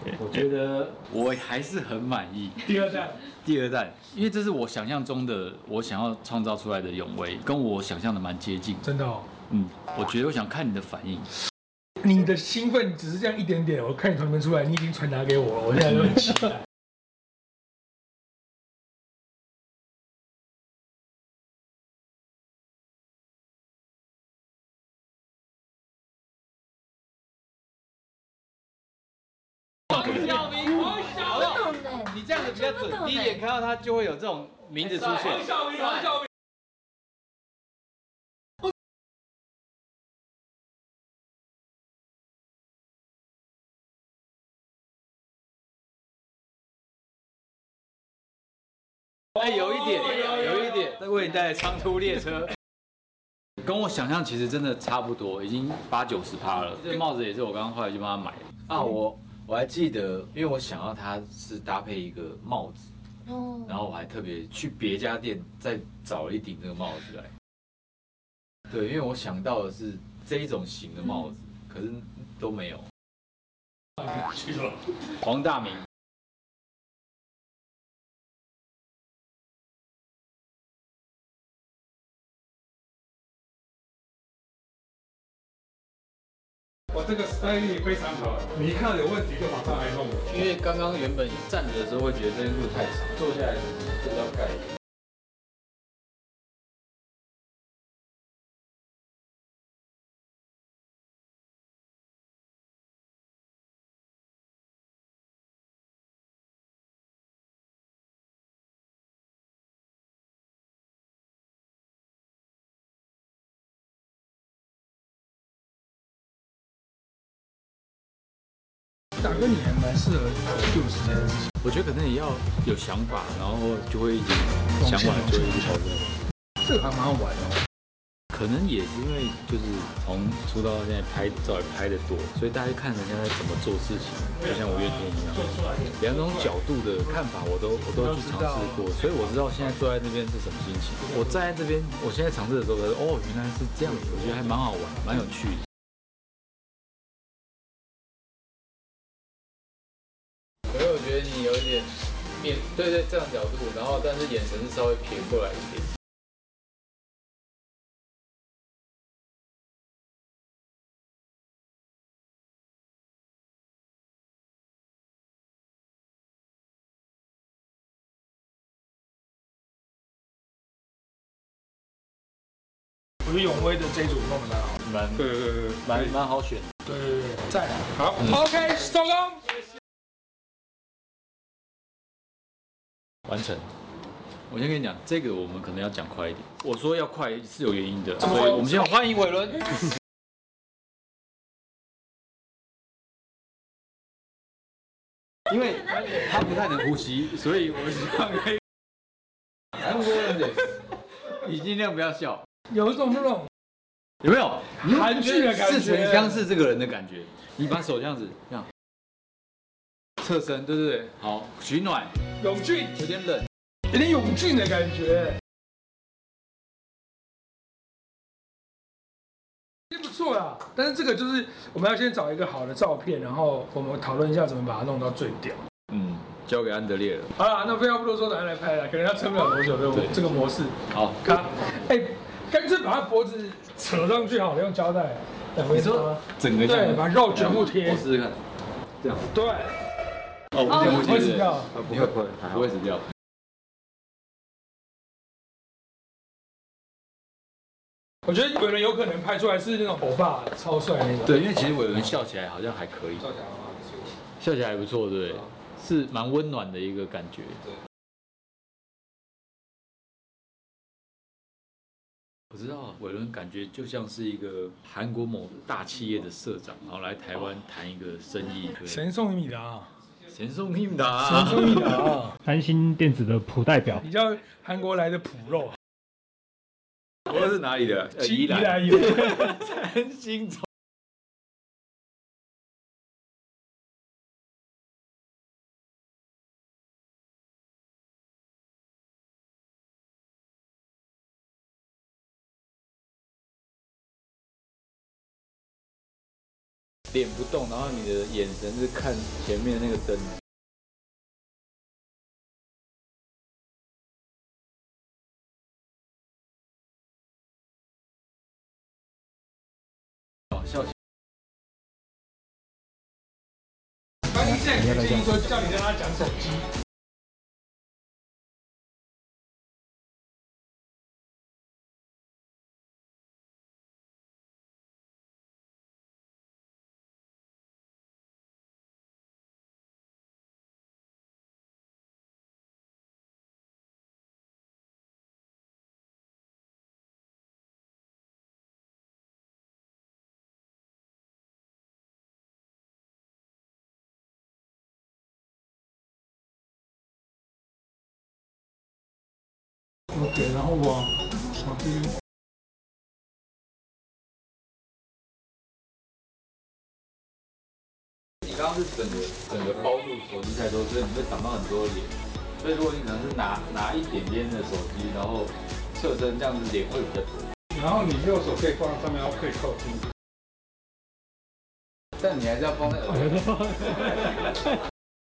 我觉得我还是很满意。 第二弹， 第二弹，因为这是我想象中的，我想要创造出来的永威，跟我想象的蛮接近。 真的哦。 嗯，我觉得我想看你的反应。 你的兴奋只是这样一点点，我看你传没出来，你已经传达给我了，我现在就很期待。 黄晓明，黄晓明，你这样子比较准，第一眼看到他就会有这种名字出现。 黄晓明，黄晓明。 哎，有一点，有一点，为你带来长途列车，跟我想象其实真的差不多，已经八九十趴了。这个帽子也是我刚刚后来就帮他买的啊，我我还记得，因为我想要它是搭配一个帽子，哦，然后我还特别去别家店再找了一顶这个帽子来。对，因为我想到的是这一种型的帽子，可是都没有。 去了， 黄大明。 我这个 style 也非常好，你一看到有问题就马上来弄。 因为刚刚原本站着的时候会觉得这件裤太长，坐下来就是要盖一点。 大哥，你还蛮适合做这件事情。 我觉得可能也要有想法，然后就会一直想法就会一直跑出来。 这个还蛮好玩的。 可能也是因为就是从出道到现在拍照也拍得多，所以大家看人家在怎么做事情，就像五月天一样，两种角度的看法我都我都去尝试过，所以我知道现在坐在那边是什么心情。我站在这边，我现在尝试的时候，哦，原来是这样子，我觉得还蛮好玩，蛮有趣的。可是我觉得你有一点面对对这样角度，然后但是眼神是稍微撇过来一点。 我觉得永威的这一组弄得蛮好， 蛮对对对，蛮蛮好选。 对对对，赞。好 ，OK， 收工。 完成。我先跟你讲，这个我们可能要讲快一点。我说要快是有原因的，所以我们先欢迎伟伦。因为他不太能呼吸，所以我希望可以。韩国人的，你尽量不要笑。 有一种那种有没有韩剧的感觉， 似曾相识这个人的感觉。你把手这样子，这样侧身，对对对，好，取暖。 永俊有点冷。 有点永俊的感觉，不错啦。但是这个就是我们要先找一个好的照片，然后我们讨论一下怎么把它弄到最屌。 嗯，交给安德烈了。 好啦，那废话不多说，等下来拍了，可能要撑不了多久这个这个模式。 好， 看，哎，干脆把他脖子扯上去好了，用胶带。 你说整个对，把肉全部贴。 我试试看，这样。 对。 哦，我不会死掉， 不会不会不会死掉。 我觉得伟伦有可能拍出来是那种欧巴超帅那种。 对，因为其实伟伦笑起来好像还可以，笑起来还不错，笑起来还不错，对不对？是蛮温暖的一个感觉。对。我知道伟伦感觉就像是一个韩国某大企业的社长，然后来台湾谈一个生意。 神送一米达。 神送一米达， 神送一米达， 三星电子的普代表， 你叫韩国来的普肉， 我是哪里的？ 宜兰，宜兰， 三星。 脸不动，然后你的眼神是看前面那个灯。哦，笑起。 刚刚现在建议说叫你让他讲手机。 OK， 然后往往这边。 你刚刚是整个整个包住手机太多，所以你会挡到很多脸。所以如果你可能是拿拿一点点的手机，然后侧身这样子，脸会比较多。 然后你右手可以放在上面，然后可以靠近。 但你还是要放在耳朵。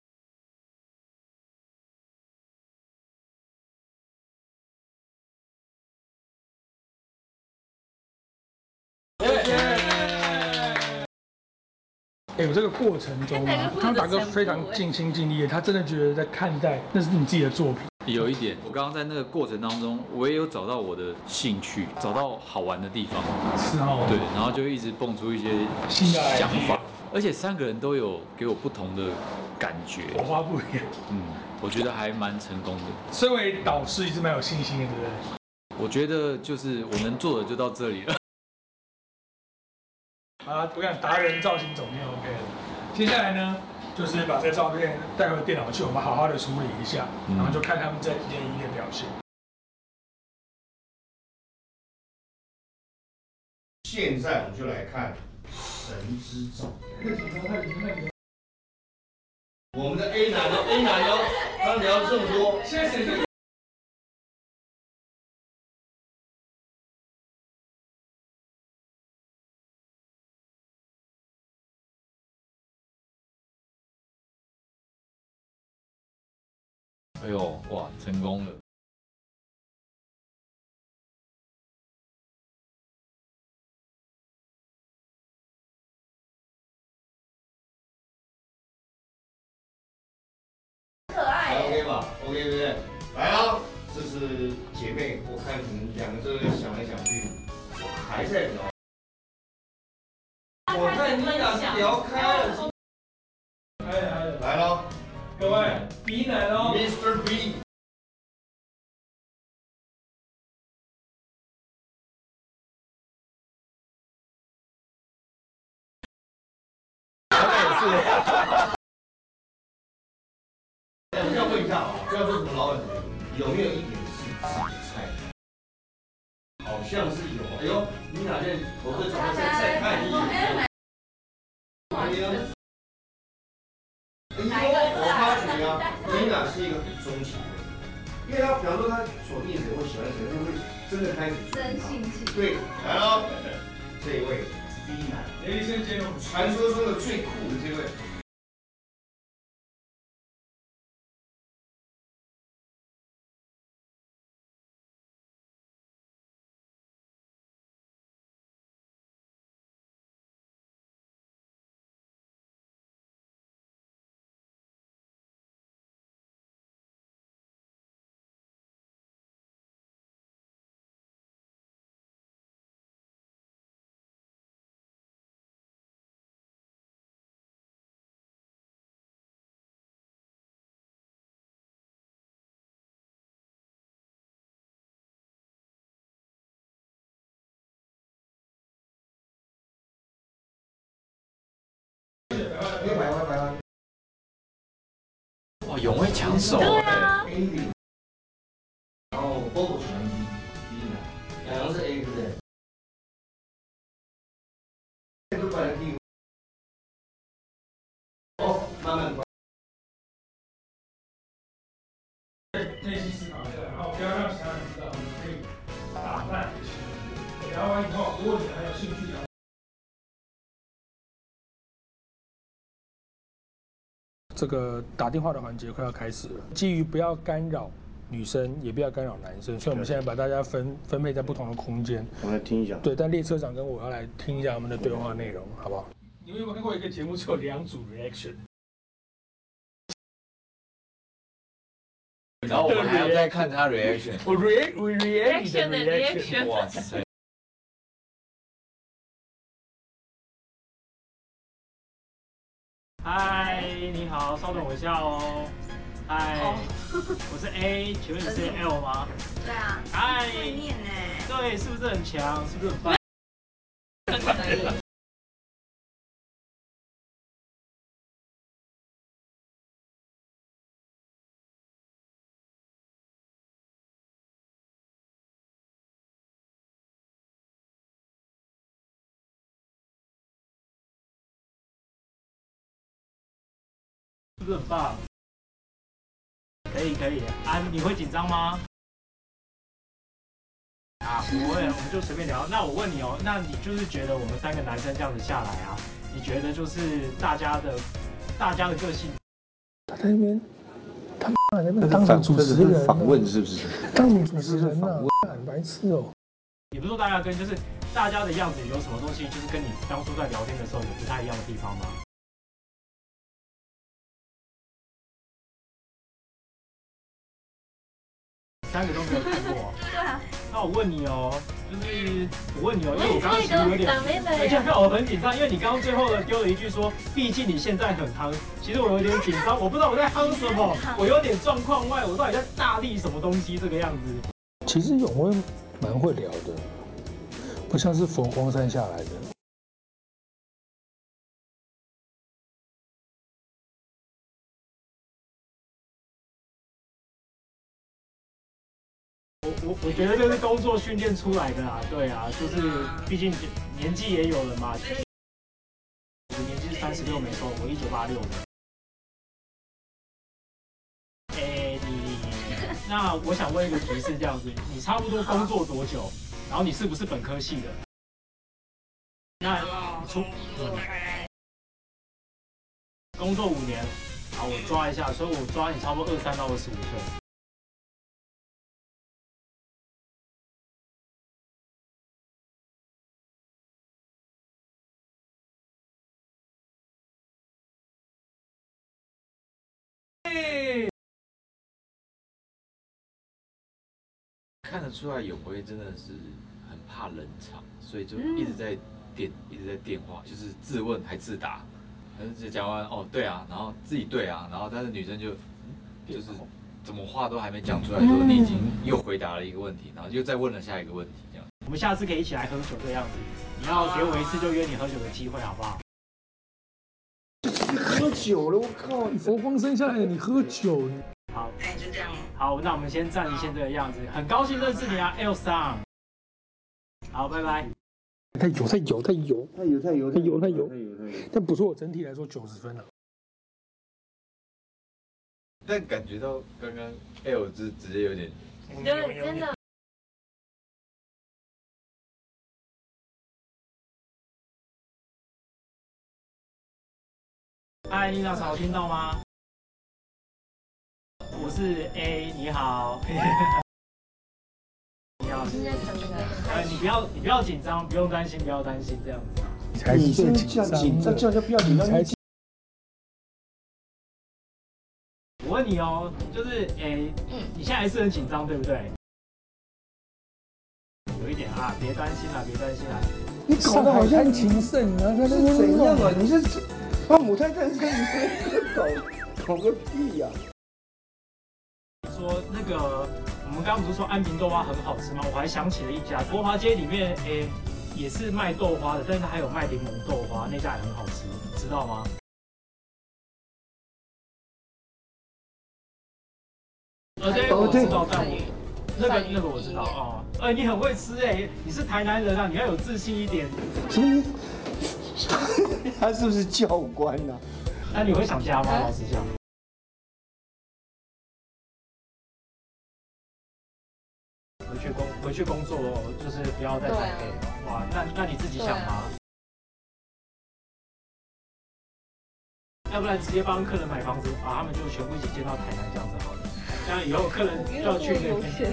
哎，我这个过程中啊，我看到达哥非常尽心尽力，他真的觉得在看待那是你自己的作品。 有一点，我刚刚在那个过程当中，我也有找到我的兴趣，找到好玩的地方。 是哦。对， 然后就一直蹦出一些新的想法，而且三个人都有给我不同的感觉， 火花不一样。 嗯，我觉得还蛮成功的。 身为导师，一直蛮有信心的，对不对？ 我觉得就是我能做的就到这里了。 啊，我想达人造型总监 OK 了。接下来呢，就是把这照片带回电脑去，我们好好的处理一下，嗯、然后就看他们这一天一的表现。 现在我们就来看神之照。我们的 A 男哦 ，A 男哦，刚聊这么多，现在谁最？ 哎呦，哇，成功了！ 可爱 ，OK 吧 ？OK 对不对？来啊，这是姐妹，我看你们两个这个想来想去，还在聊。我看你们俩是聊开了。 开了，开了， 来了， 各位 B 男哦 ，Mister B。 哎，我要问一下啊，不要说什么老板有没有一点是自己的菜？好像是有。哎呦，你哪天我会找个菜菜看一眼。哎呀，哎呦，我发觉啊，妮娜是一个很钟情的人，因为他，比方说他锁定谁或喜欢谁，就会真的开始真性情。 对，来了，这一位 B 男， 雷声接龙， 传说中的最酷的这位。百万百万！ 哇，永威抢手哎。 A 零，然后 Bobo 喜欢 B B 男，两个是 A 对不对？都把人第一个。哦，慢慢关。 内心思考一下，然后不要让其他人知道，你可以打扮一下。聊完以后，如果你还有兴趣聊。 这个打电话的环节快要开始了。基于不要干扰女生，也不要干扰男生，所以我们现在把大家分分配在不同的空间。 我们来听一下。 对，但列车长跟我要来听一下我们的对话内容，好不好？你们有没有看过一个节目，只有两组 reaction？ 然后我们还要再看他 reaction。 我 react， 我 react 你的 reaction。 哇塞！ 嗨，你好，稍等我一下哦。嗨，我是 A， 请问你是 L 吗？ 对啊。 嗨， 会念呢。 对，是不是很强？是不是很棒？是不是很棒？可以可以，啊，你会紧张吗？啊，不会，我们就随便聊。那我问你哦，那你就是觉得我们三个男生这样子下来啊，你觉得就是大家的大家的个性？ 他在那边，他妈在那边当成主持人访问是不是？ 当成主持人呢？很白痴哦。 也不是说大家跟，就是大家的样子有什么东西，就是跟你当初在聊天的时候有不太一样的地方吗？三个都没有看过。 对啊。 那我问你哦，就是我问你哦，因为我刚刚其实有点， 而且看我很紧张，因为你刚刚最后的丢了一句说，毕竟你现在很夯，其实我有点紧张，我不知道我在夯什么，我有点状况外，我到底在大力什么东西这个样子。 其实永温蛮会聊的，不像是佛光山下来的。 我我我觉得这是工作训练出来的啦，对啊，就是毕竟年纪也有了嘛，我年纪是三十六没错，我一九八六的。哎，你那我想问一个题是这样子，你差不多工作多久？然后你是不是本科系的？那你出工作五年，好，我抓一下，所以我抓你差不多二三到二十五岁。 看得出来永辉真的是很怕冷场，所以就一直在电，一直在电话，就是自问还自答，然后就讲完哦对啊，然后自己对啊，然后但是女生就就是怎么话都还没讲出来，说你已经又回答了一个问题，然后又再问了下一个问题，这样。 我们下次可以一起来喝酒这样子，你要给我一次就约你喝酒的机会，好不好？ 喝酒了，我靠！ 佛光生下来的，你喝酒。 好，就这样。好，那我们先暂时先这个样子，很高兴认识你啊 ，L 桑。好，拜拜。 太油，太油，太油， 太油，太油， 太油，太油， 太油，太油。 但不错，整体来说九十分了。 但感觉到刚刚 L 直直接有点， 对，真的。 嗨，你好，听到吗？我是 A， 你好。你好。 现在怎么了？ 呃，你不要，你不要紧张，不用担心，不要担心，这样子。 你才是最紧张， 这样就不要紧张。 我问你哦，就是诶，你现在还是很紧张，对不对？有一点啊，别担心啦，别担心啦。 你搞得好像情圣啊，他是怎样啊？你是啊，母胎单身，你搞搞个屁呀！ 说那个，我们刚刚不是说安平豆花很好吃吗？我还想起了一家国华街里面，诶，也是卖豆花的，但是它还有卖柠檬豆花，那家也很好吃，你知道吗？呃，对，我知道，但我那个那个我知道哦。呃，你很会吃哎，你是台南人啊，你要有自信一点。 什么？他是不是教官啊？ 那你会想家吗？老实讲。回去工回去工作，就是不要在台北。哇，那那你自己想吗？ 要不然直接帮客人买房子，把他们就全部一起接到台南这样子好了。这样以后客人要去那边，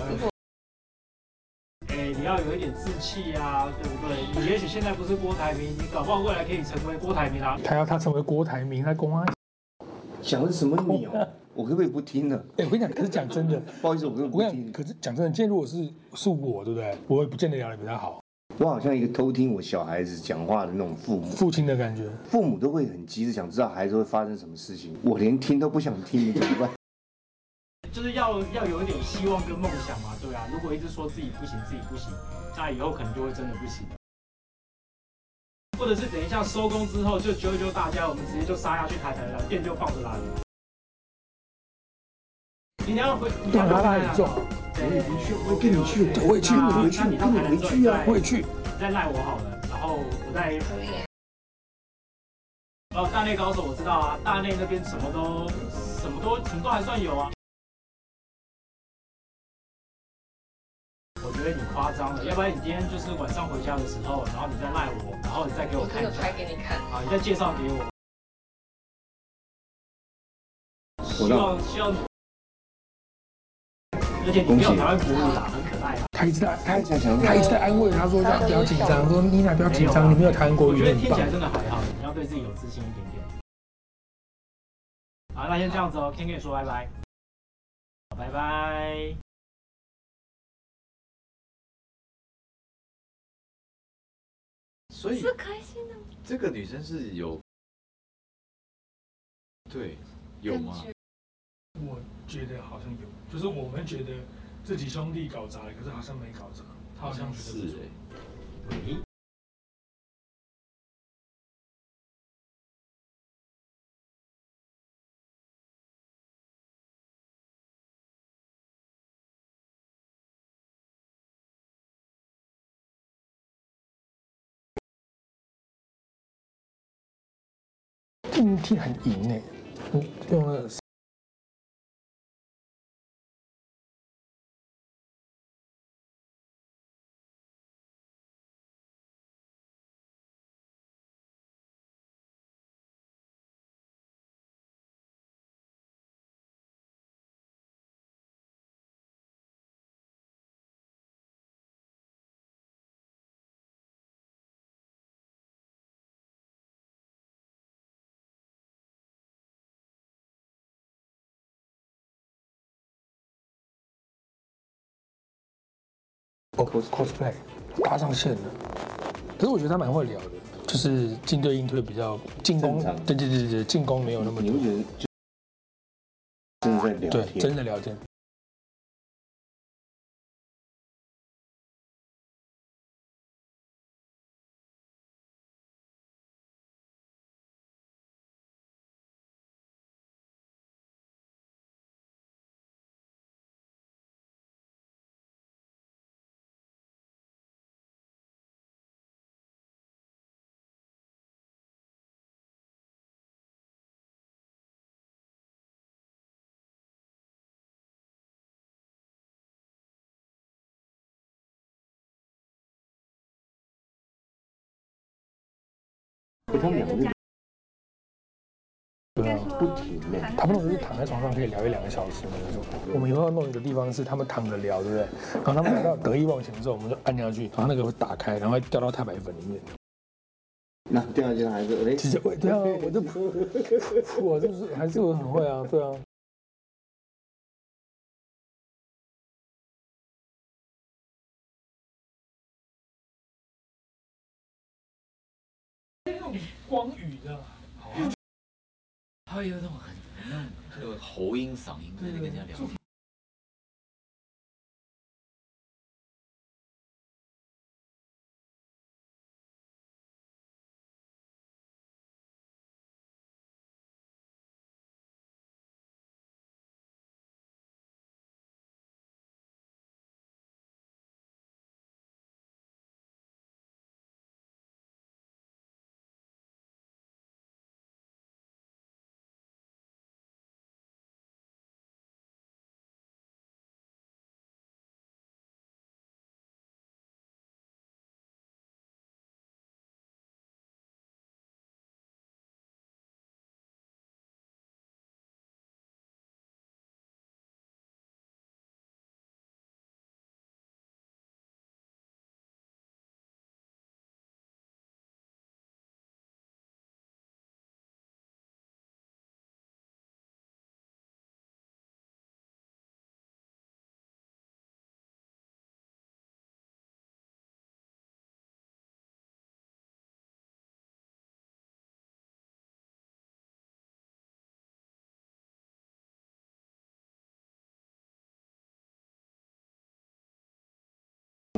哎，你要有一点志气啊，对不对？你也许现在不是郭台铭，你搞不好未来可以成为郭台铭啊。 他要他成为郭台铭，他公安。 讲的什么鸟？我可不可以不听了？ 哎、欸，我跟你讲，可是讲真的， 不好意思，我可不可以不听？ 可是讲真的，今天如果是是我，对不对？我也不见得聊得比他好。 我好像一个偷听我小孩子讲话的那种父母， 父亲的感觉。 父母都会很急着想知道孩子会发生什么事情，我连听都不想听，你怎么办？ 就是要要有一点希望跟梦想嘛，对啊。如果一直说自己不行，自己不行，那以后可能就会真的不行。或者是等一下收工之后就揪一揪大家，我们直接就杀下去台台了，店就放着来。你要回，你要他很重。 我也不去，我跟你去， 我也去， 那我回去， 那你到台南之后，你再我也去， 你再赖我好了，然后我再。 可以。 哦，大内高手我知道啊，大内那边什么都什么都什么都还算有啊。我觉得你夸张了，要不然你今天就是晚上回家的时候，然后你再赖我，然后你再给我看， 我拍给你看。 啊，你再介绍给我。 希望希望，而且你没有台湾国语啦，很可爱啊。 他一直在，他一直在，他一直在安慰他说不要紧张，说妮娜不要紧张，你没有台湾国语， 我觉得听起来真的还好，你要对自己有自信一点点。好，那先这样子哦，先跟你说拜拜，拜拜。 所以是开心的吗？ 这个女生是有，对，有吗？ 我觉得好像有，就是我们觉得自己兄弟搞砸了，可是好像没搞砸，他好像觉得不错。 喂。 听听很淫哎，用了。cosplay 搭上线了，可是我觉得他蛮会聊的，就是进对应退比较进攻，对对对对，进攻没有那么多。 你会觉得就真的在聊天， 对，真的聊天。 他们两个对啊， 不停呢。 他们那种是躺在床上可以聊一两个小时的那种。我们以后要弄一个地方是他们躺着聊，对不对？然后他们聊到得意忘形之后，我们就按下去，然后那个会打开，然后会掉到太白粉里面。 那掉下去还是哎， 其实会对啊，我就我就是还是我很会啊，对啊。那种光语的，好啊。 他会有那种很那种那种喉音嗓音在跟人家聊天。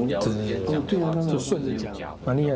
聊天讲对啊， 就顺着讲，蛮厉害。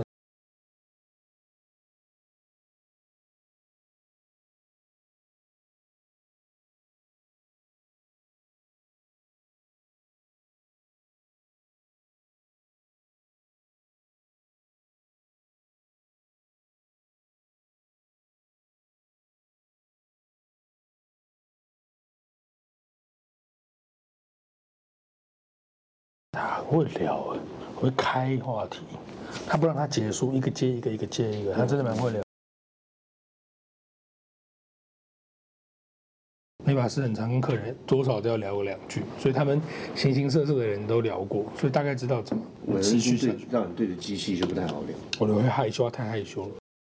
他很会聊哎，会开话题，他不让他结束，一个接一个，一个接一个，他真的蛮会聊。那把是很常跟客人多少都要聊过两句，所以他们形形色色的人都聊过，所以大概知道怎么持续下去。 让你对着机器就不太好聊， 我会害羞，太害羞了。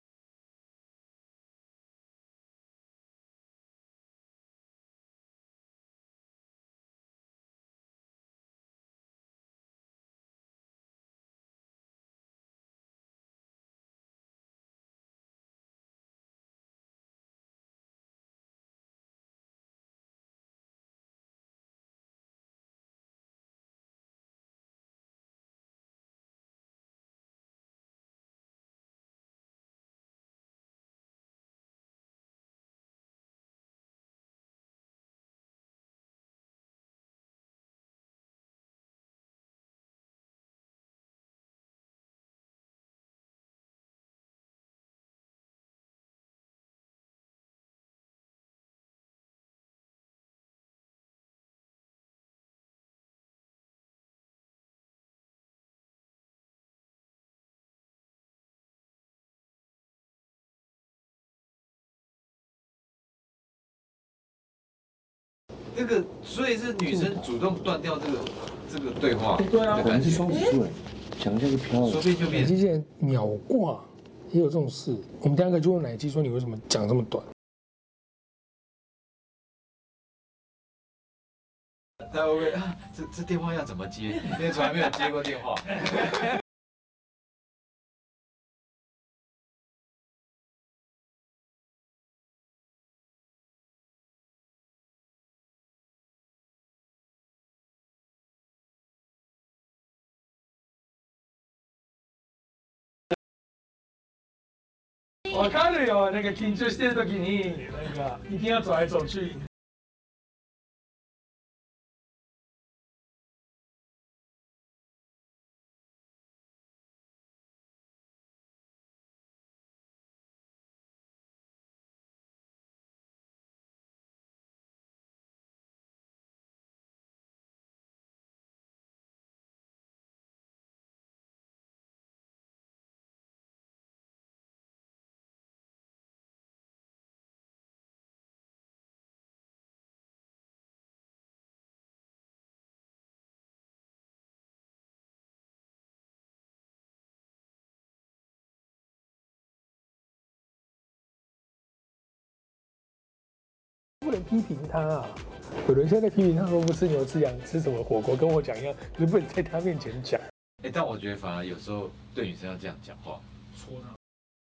那个，所以是女生主动断掉这个这个对话。 对啊， 我们是双子座，讲一下就飘了。 说变就变。 奶机竟然秒挂，也有这种事。我们第二个就问奶机说：“你为什么讲这么短？” 他会不会啊？这这电话要怎么接？因为从来没有接过电话。 我看了有那个緊張してる時になんか一定要走来走去。不能批评他啊！有人现在批评他说不吃牛吃羊吃什么火锅，跟我讲一样，你不能在他面前讲。 哎，但我觉得反而有时候对女生要这样讲话， 戳他。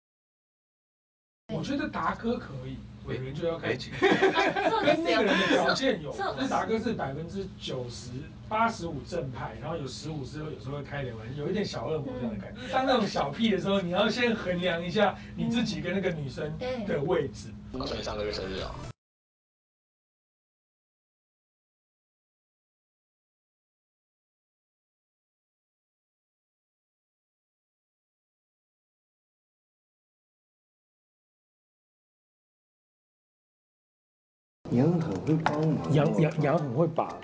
我觉得达哥可以，有人就要开情，跟那个人的条件有关。就是达哥是百分之九十八十五正派，然后有十五之后有时候会开点玩笑，有一点小恶魔这样的感觉。当那种小屁的时候，你要先衡量一下你自己跟那个女生的位置。 我可能上个月生日啊。 杨很会帮忙， 杨杨杨很会把。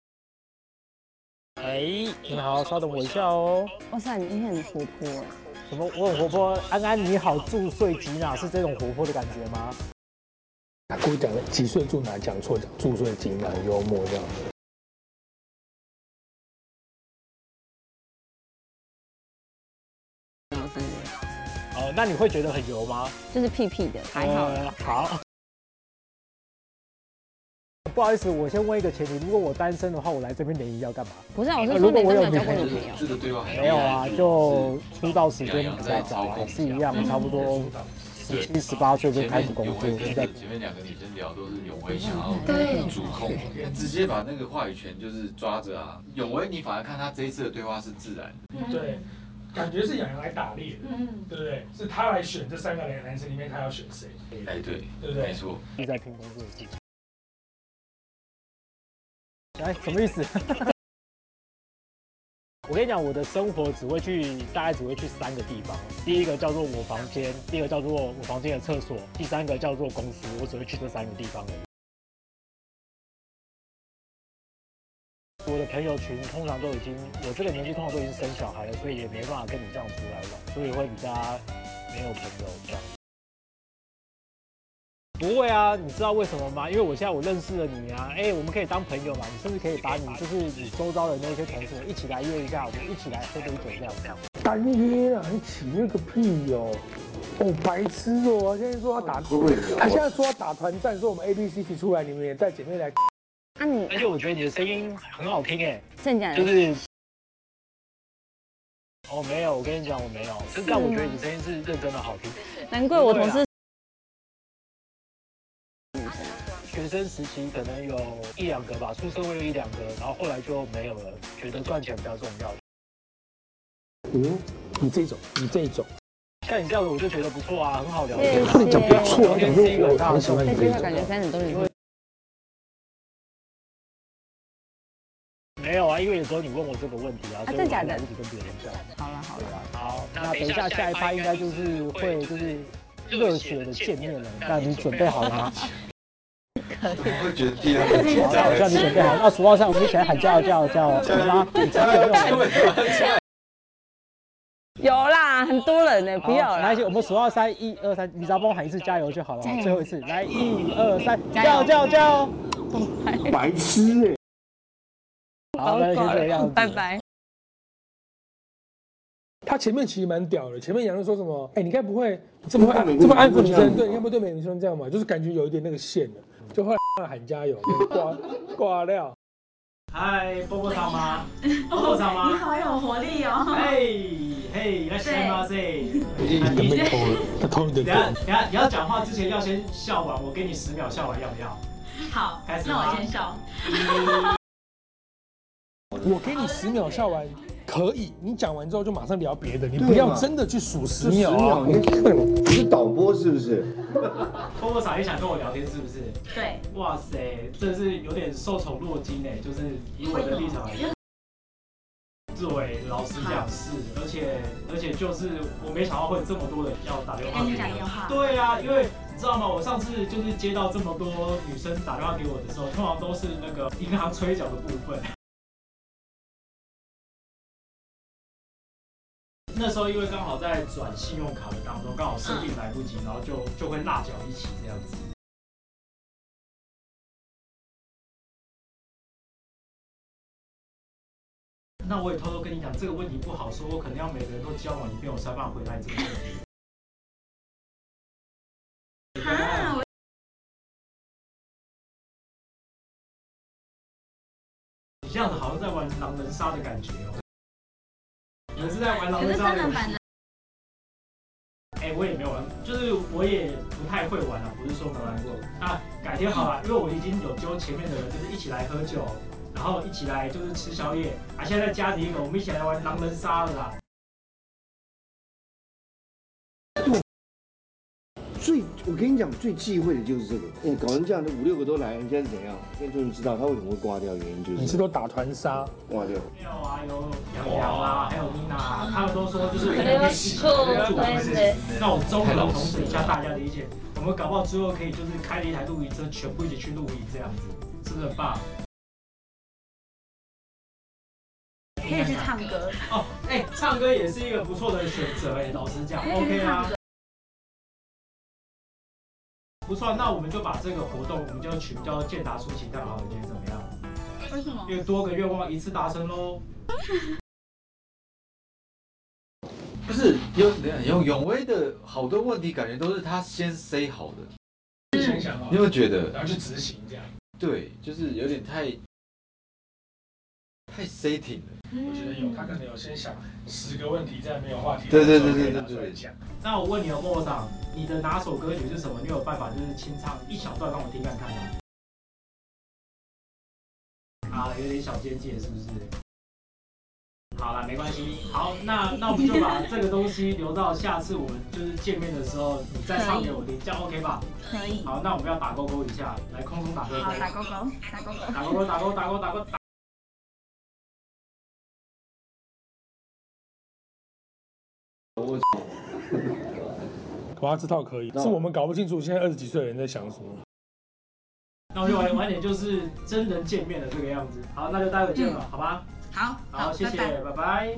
哎，你好，稍等我一下哦。 哇塞，你很活泼哎。 什么我很活泼，安安你好，住睡吉娜是这种活泼的感觉吗？ 故意讲的几岁住哪讲错，讲住睡吉娜很幽默这样。 哦，那你会觉得很油吗？ 就是屁屁的，还好。 呃、好。不好意思，我先问一个前提，如果我单身的话，我来这边联谊要干嘛？ 不是啊，我是说你都没有交过女朋友。 这个对话没有啊，就出道时间比较早啊，是一样，差不多十七、十八岁就开始工作。 前面两个女生聊都是永威想要主控，直接把那个话语权就是抓着啊。永威，你反而看他这一次的对话是自然的， 对。感觉是洋洋来打猎的，嗯，对不对？是他来选这三个男生里面，他要选谁？ 哎，对， 对不对？ 没错， 是在拼工作的事情。哎，什么意思？我跟你讲，我的生活只会去，大概只会去三个地方。第一个叫做我房间，第二个叫做我房间的厕所，第三个叫做公司。我只会去这三个地方而已。我的朋友群通常都已经，我这个年纪通常都已经生小孩了，所以也没办法跟你这样出来玩，所以会比较没有朋友这样。不会啊，你知道为什么吗？因为我现在我认识了你啊，哎、欸，我们可以当朋友嘛，你甚至可以把你就是你周遭的那些同事们一起来约一下，我们一起来喝杯酒这样这样。 单约啊，你起那个屁哟、哦！哦，白痴哦！现在说要打，他现在说要打团战，说我们 A B C 提出来，你们也带姐妹来。 啊你， 而且我觉得你的声音很好听哎， 真假的？ 就是。哦，没有，我跟你讲，我没有，但我觉得你声音是认真的好听。 难怪我同事。 学生时期可能有一两个吧，出社会有一两个，然后后来就没有了，觉得赚钱比较重要。 嗯，你这种，你这种， 像你这样的我就觉得不错啊，很好聊天。 不能讲不错，讲说我很喜欢你这种。 感觉三十多年。 没有啊，因为有时候你问我这个问题啊，所以我来不及跟别人讲。 好了好了， 好，那等一下下一趴应该就是会就是热血的见面了，那你准备好了吗？ 我会觉得第二个紧张。 好，叫你准备好，那数到三，我们一起来喊叫叫叫，好吗？你前面有没有人？ 有啦，很多人呢，不要啦。 来，我们数到三，一二三，你只要帮我喊一次加油就好了。最后一次，来，一二三，叫叫叫！ 白痴哎！ 好，那先这个样子， 拜拜。 他前面其实蛮屌的，前面杨人说什么？哎，你该不会这么会这么安抚女生？对，你该不会对每个女生这样嘛？就是感觉有一点那个线的，就后来喊加油，挂挂料。 嗨，波波桑吗？波波桑吗？ 你好有活力哦！ 嘿，嘿，来西马塞。 你被偷了，他偷了的。 等下，等下，你要讲话之前要先笑完，我给你十秒笑完，要不要？ 好， 开始。 那我先笑。 我给你十秒笑完，可以。你讲完之后就马上聊别的，你不要真的去数十秒啊！ 你是导播是不是？ 波波嫂也想跟我聊天是不是？ 对。 哇塞，真是有点受宠若惊哎，就是以我的立场来讲。对，老实讲是，而且而且就是我没想到会这么多人要打电话给我。跟你讲电话。对啊，因为你知道吗？我上次就是接到这么多女生打电话给我的时候，通常都是那个银行催缴的部分。那时候因为刚好在转信用卡的当中，刚好生病来不及，然后就就会落脚一起这样子。那我也偷偷跟你讲，这个问题不好说，我可能要每个人都交往一遍，我才办法回答你这个问题。啊！你这样子好像在玩狼人杀的感觉哦。你们是在玩狼人杀的游戏？哎、欸，我也没有玩，就是我也不太会玩啊，不是说没玩过。那改天好了，因为我已经有揪前面的人，就是一起来喝酒。然后一起来就是吃宵夜，啊，现在再加你一个，我们一起来玩狼人杀了啦。 最，我跟你讲，最忌讳的就是这个。哎，搞成这样，这五六个都来，你现在是怎样？现在终于知道他为什么会挂掉，原因就是你是都打团杀挂掉。 没有啊，有杨洋啦，还有妮娜，他们都说就是我们可以一起来做这件事情。那我综合统整一下大家的意见，我们搞不好最后可以就是开了一台露营车，全部一起去露营这样子，是不是很棒？ 可以去唱歌哦， 哎，唱歌也是一个不错的选择哎，老实讲 ，OK 啊。不错，那我们就把这个活动，我们就取名叫“健达出奇蛋”好了，你觉得怎么样？ 为什么？ 因为多个愿望一次达成喽。 不是有有永威的好多问题，感觉都是他先 say 好的， 先想好， 你有没有觉得？ 然后去执行这样。 对，就是有点太太 setting 了。 我觉得有，他可能有先想十个问题，在没有话题对对对对对对。 那我问你哦，莫莫桑，你的哪首歌曲是什么？你有办法就是清唱一小段让我听看看吗？啊，有点小间接是不是？好了，没关系。好，那那我们就把这个东西留到下次我们就是见面的时候，你再唱给我听，这样 OK 吧？ 可以。 好，那我们要打勾勾一下，来空中打勾勾。 好，打勾勾，打勾勾， 打勾勾，打勾打勾打勾打。 我哇，这套可以，是我们搞不清楚现在二十几岁的人在想什么。 那我就晚晚点就是真人见面的这个样子。好，那就待会见了，好吧？ 好， 好，谢谢，拜拜。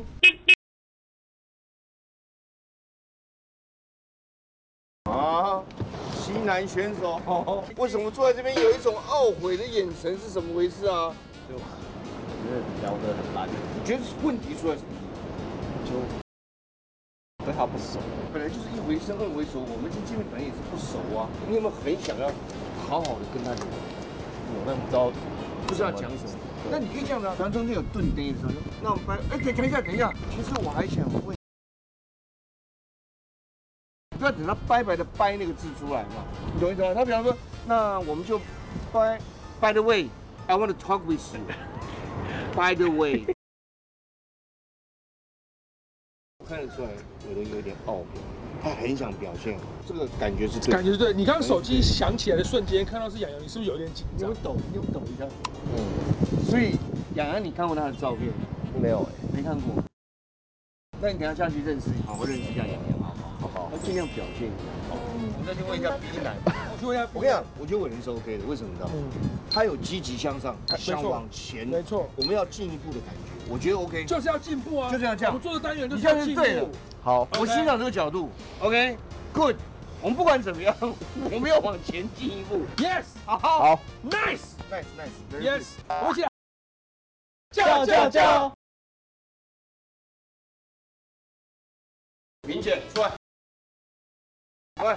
啊，西南选手，哦、为什么坐在这边有一种懊悔的眼神？是怎么回事啊？ 就我觉得聊得很烂。 你觉得是问题出在什么地方？ 就。对他不熟， 本来就是一回生二回熟，我们今见面本来也是不熟啊。你有没有很想要好好的跟他聊？ 我那不知道不知道讲什么。那你可以这样子啊，咱中间有顿呆的时候，那我们掰，哎，等等一下，等一下，其实我还想问，不要等他掰白的掰那个字出来嘛，你懂意思吗？他比方说，那我们就掰 ，By the way, I want to talk with you. By the way. 看得出来，有人有点懊悔，他很想表现，这个感觉是对， 感觉是对。你刚刚手机响起来的瞬间，看到是洋洋，你是不是有点紧张？ 有抖，有抖一下。嗯。所以洋洋，你看过他的照片？ 没有哎， 没看过。那你等下下去认识，好好认识一下洋洋，好好好，他尽量表现一下。我们再去问一下 B 男， 我去问一下， 我跟你讲，我觉得伟人是 OK 的，为什么你知道？嗯，他有积极向上，想往前， 没错， 我们要进一步的感觉。我觉得 OK， 就是要进步啊， 就这样这样。 我们做的单元就是要进步。 好，我欣赏这个角度 ，OK，Good。我们不管怎么样，我们要往前进一步。 Yes， 好， 好 ，Nice，Nice，Nice，Yes， 我们起来， 叫叫叫， 明姐出来，来，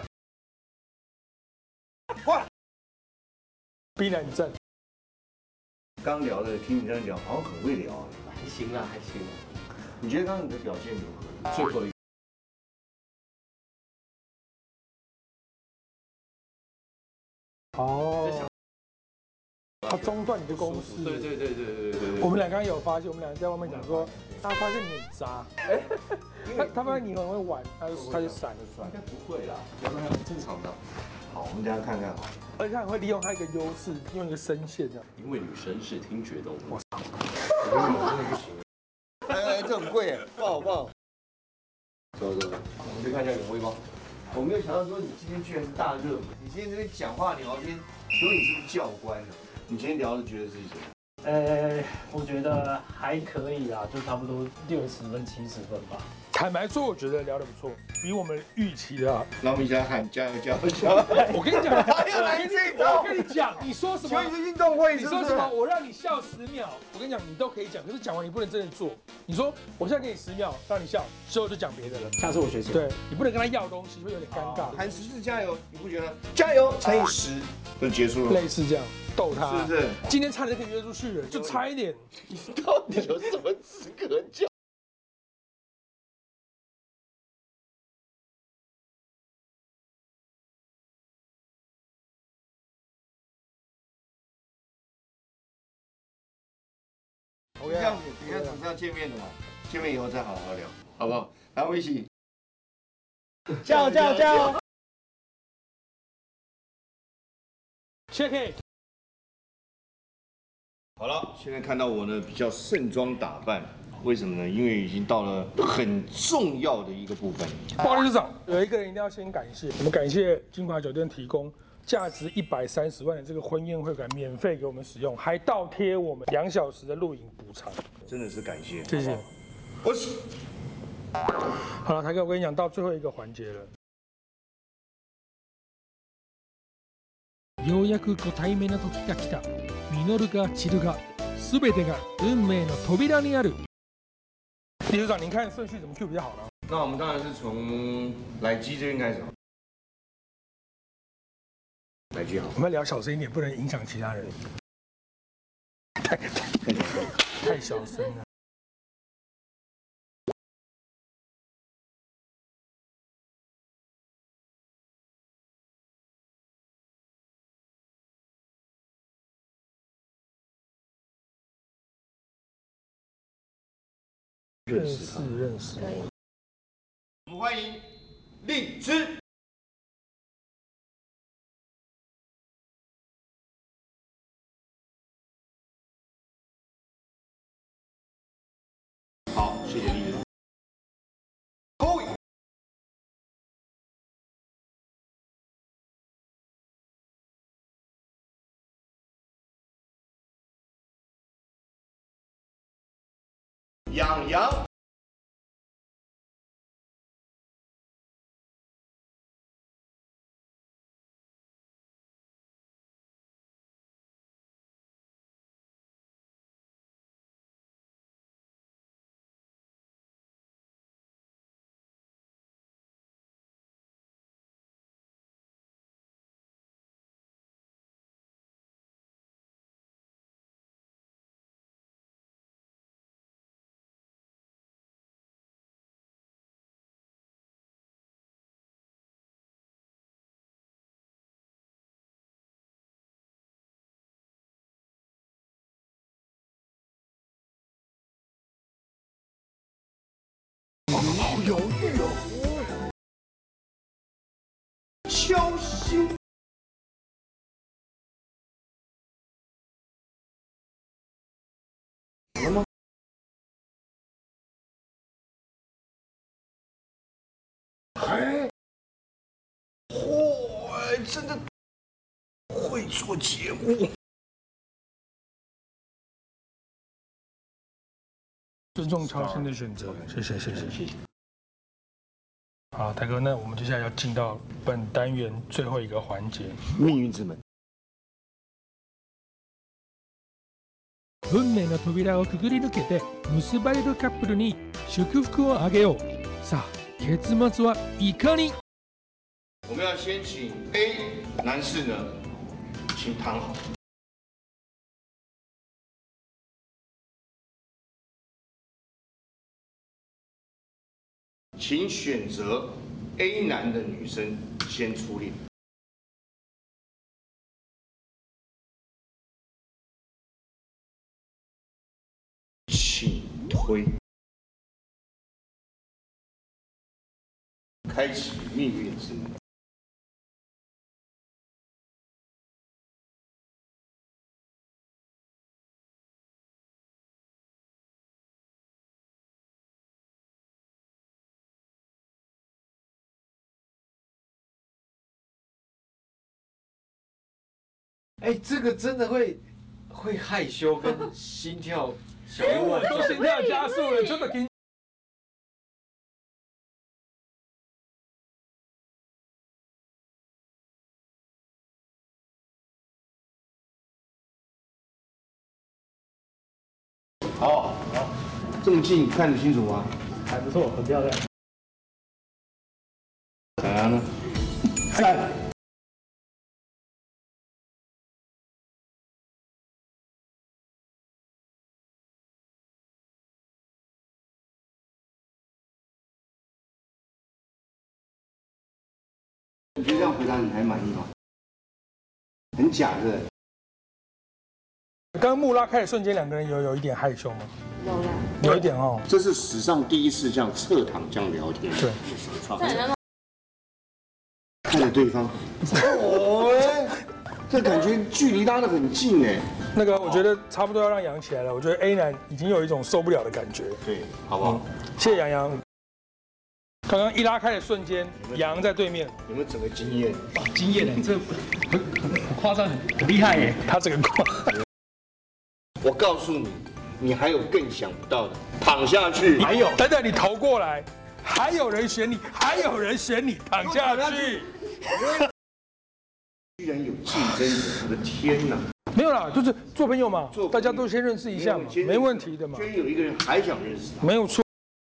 过来。 B 男正。 刚聊的，听你这样聊，好像很会聊啊。 还行啦，还行啦。 你觉得刚刚你的表现如何？最后一个。 哦。他中断你的公式。 对对对对对对对。 我们俩刚刚有发现，我们俩在外面讲说，他发现你很渣。哎，他他发现你很会玩，他就他就闪了算。 应该不会啦，要不然很正常的。 好，我们等下看看。 而且他很会利用他一个优势，用一个声线这样。 因为女生是听觉动物。 我操！我真的不行。哎哎，这很贵哎，不好不好。走走走，我们去看一下永威吧。我没有想到说你今天居然是大热门，你今天这边讲话聊天，请问你是不是教官呢？你今天聊的觉得是什么？ 呃，我觉得还可以啦，就差不多六十分、七十分吧。 坦白说，我觉得聊得不错，比我们预期的啊。 那我们一起来喊加油加油加油！ 我跟你讲， 他又来这一招。 我跟你讲，你说什么？ 你是运动会， 你说什么？我让你笑十秒。我跟你讲，你都可以讲，可是讲完你不能真的做。你说我现在给你十秒让你笑，之后就讲别的了。 下次我学习。 对你不能跟他要东西，会有点尴尬。 喊十次加油，你不觉得？加油乘以十就结束了。 类似这样逗他， 是不是？ 今天差点可以约出去了，就差一点。 你到底有什么资格讲？这样子，等一下总是要见面的嘛，见面以后再好好聊，好不好？来，我们一起叫叫叫 ，check it。 好了，现在看到我呢比较盛装打扮，为什么呢？因为已经到了很重要的一个部分。 不好意思，长，有一个人一定要先感谢，我们感谢金华酒店提供价值一百三十万的这个婚宴会馆免费给我们使用，还倒贴我们两小时的录影补偿， 真的是感谢， 谢谢。 我是。 好了，台哥，我跟你讲，到最后一个环节了。 ようやくご対面の時が来た。実るが散るが、すべてが運命の扉にある。 理事长，您看顺序怎么 Q 比较好呢？ 那我们当然是从来基这边开始。来基好。 我们要聊小声一点，不能影响其他人。太太小声了。认识认识。 我们欢迎荔枝。好，谢谢荔枝。勾引。痒痒。好犹豫哦，敲心。什么？哎，嚯，真的会做节目。 尊重超新的选择，谢谢谢谢谢谢。好，台哥，那我们接下来要进到本单元最后一个环节—— 命运之门。 運命の扉をくぐり抜けて結ばれるカップルに祝福をあげよう。さあ、結末はいかに？ 我们要先请 A 男士呢，请躺好。请选择 A 男的女生先出列。请推。开启命运之门。 哎，这个真的会会害羞跟心跳小乱都心跳加速了，真的给。 好，好，这么近看得清楚吗？ 还不错，很漂亮。 怎样呢？赞。你觉得这样回答你还满意吗？很假的。 刚刚木拉开的瞬间，两个人有有一点害羞吗？ 有啦， 有一点哦。 这是史上第一次这样侧躺这样聊天。 对， 看着对方，哦，这感觉距离拉得很近哎。 那个我觉得差不多要让扬起来了。我觉得 A 男已经有一种受不了的感觉。 对，好不好？ 嗯、谢谢杨洋。刚刚一拉开的瞬间，杨在对面， 有没有整个经验？ 哇，惊艳哎，这很很夸张，很很厉害耶！ 他这个挂。 我告诉你， 你还有更想不到的，躺下去。 还有，等等，你投过来，还有人选你，还有人选你，躺下去。 居然有竞争者，我的天哪！ 没有啦，就是做朋友嘛，大家都先认识一下嘛，没问题的嘛。 居然有一个人还想认识他， 没有错。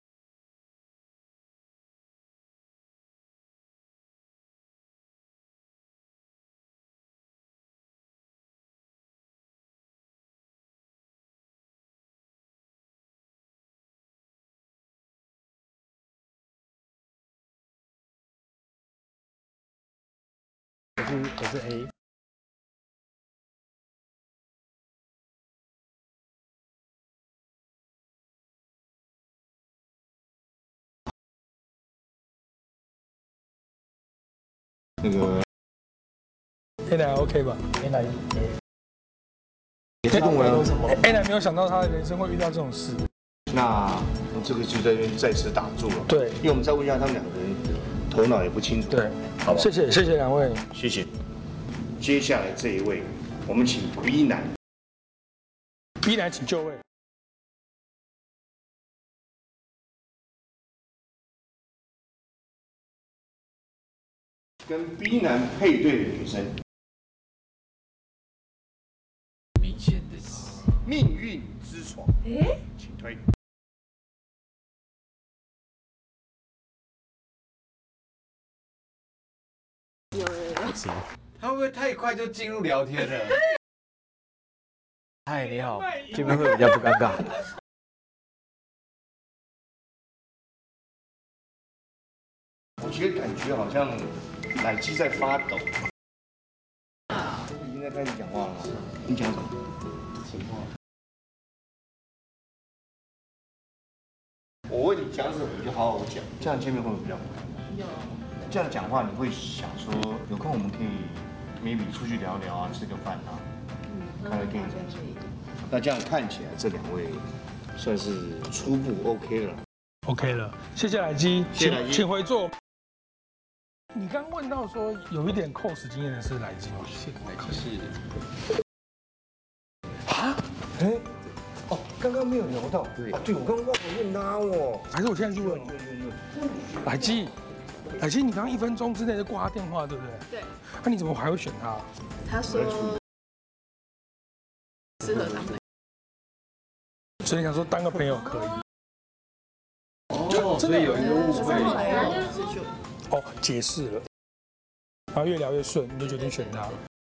我是我是 A。 那个 A 奶 OK 吧 ？A 奶也是动文 ，A 奶没有想到他的人生会遇到这种事。 那这个就在这边再次打住了。 对， 因为我们再问一下他们两个人头脑也不清楚。 对， 好吧， 谢谢谢谢两位， 谢谢。接下来这一位，我们请 B 男 ，B 男请就位。 跟 B 男配对的女生， 明显的命运之床，请推。 他会不会太快就进入聊天了？ 嗨，你好，见面会比较不尴尬。 我觉得感觉好像奶鸡在发抖。已经在开始讲话了吗？你讲什么？情话。我问你讲什么，你就好好讲，这样见面会不会比较好？有。这样讲话，你会想说，有空我们可以 maybe 出去聊聊啊，吃个饭啊，嗯，看个电影。那这样看起来，这两位算是初步 OK 了。 OK 了，谢谢奶鸡， 谢谢奶鸡， 请回座。你刚问到说有一点 cos 经验的是奶鸡吗？ 是奶鸡是。 啊？ 哎，哦，刚刚没有聊到，对啊，对我刚刚忘了问他哦， 还是我现在去问？奶鸡，奶鸡，你刚刚一分钟之内就挂他电话，对不对？ 对。 那你怎么还会选他？ 他说适合当朋友， 所以想说当个朋友可以。 哦，所以有一个误会。 后来他就哦，解释了，然后越聊越顺，你就决定选他。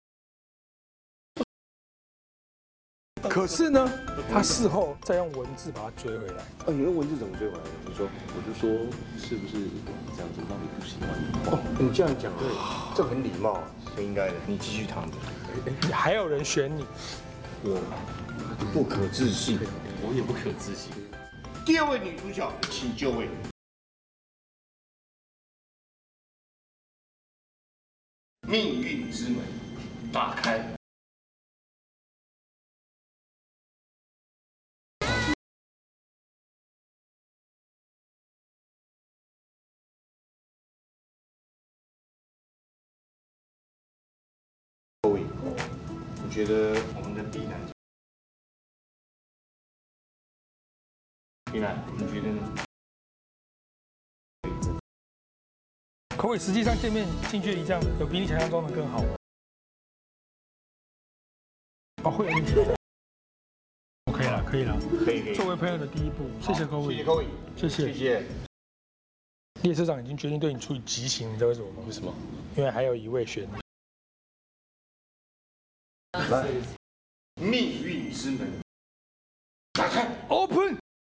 可是呢，他事后再用文字把他追回来。 哦，你用文字怎么追回来的？你说， 我就说是不是这样子让你不喜欢你？ 哦，你这样讲，对，这很礼貌，是应该的。你继续躺着。 还有人选你， 我不可置信， 我也不可置信。 第二位女主角，请就位。命运之门打开。各位，我觉得我们的 B 男 ，B 男，你觉得呢？ 可伟实际上见面近距离这样，有比你想象中的更好吗？哦，会有点紧张。OK 了，可以了， 可以可以。 作为朋友的第一步，谢谢各位， 谢谢各位， 谢谢谢谢。 列车长已经决定对你处以极刑，你知道为什么吗？ 为什么？ 因为还有一位选你。 来，命运之门打开 ，Open。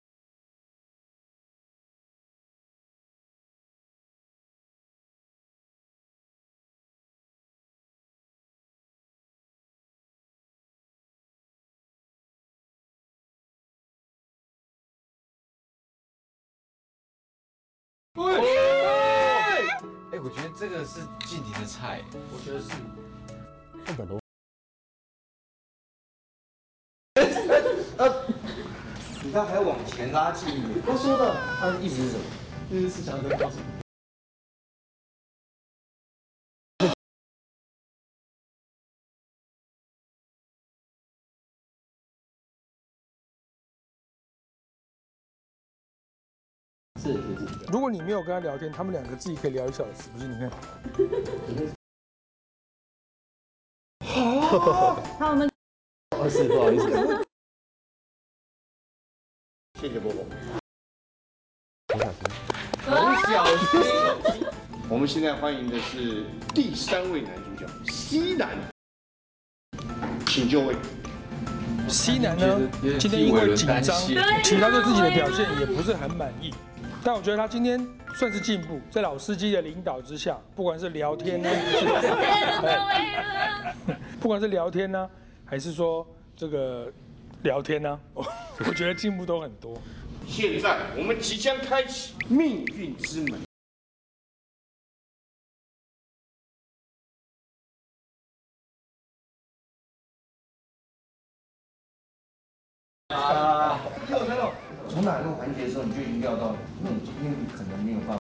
对，哎，我觉得这个是晋级的菜， 我觉得是。 日本都。 呃，你他还要往前拉近一点。他说的，他的意思是什么？ 意思是想跟告诉你。 是是是。 如果你没有跟他聊天，他们两个自己可以聊一小时，不是？你看。 好，他们。 不是，不好意思。 谢谢波波。 很小心。 我们现在欢迎的是第三位男主角西南，请就位。 西南呢，今天因为紧张，其实他对自己的表现也不是很满意。但我觉得他今天算是进步，在老司机的领导之下，不管是聊天呢，不管是聊天呢，还是说这个聊天呢，我觉得进步都很多。 现在我们即将开启命运之门。啊！从哪个环节的时候，你就已经料到，那你今天可能没有办法。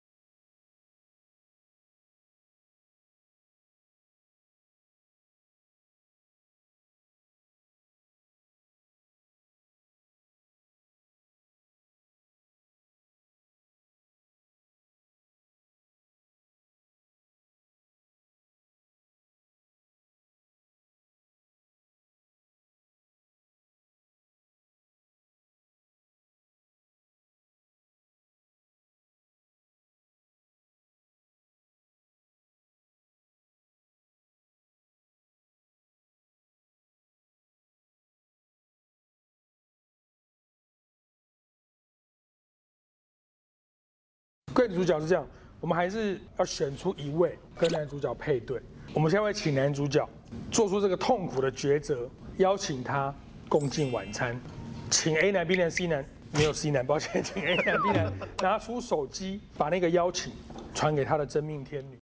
贵女主角是这样，我们还是要选出一位跟男主角配对。我们现在会请男主角做出这个痛苦的抉择，邀请他共进晚餐。请 A 男、B 男、C 男，没有 C 男，抱歉，请 A 男、B 男拿出手机，把那个邀请传给他的真命天女。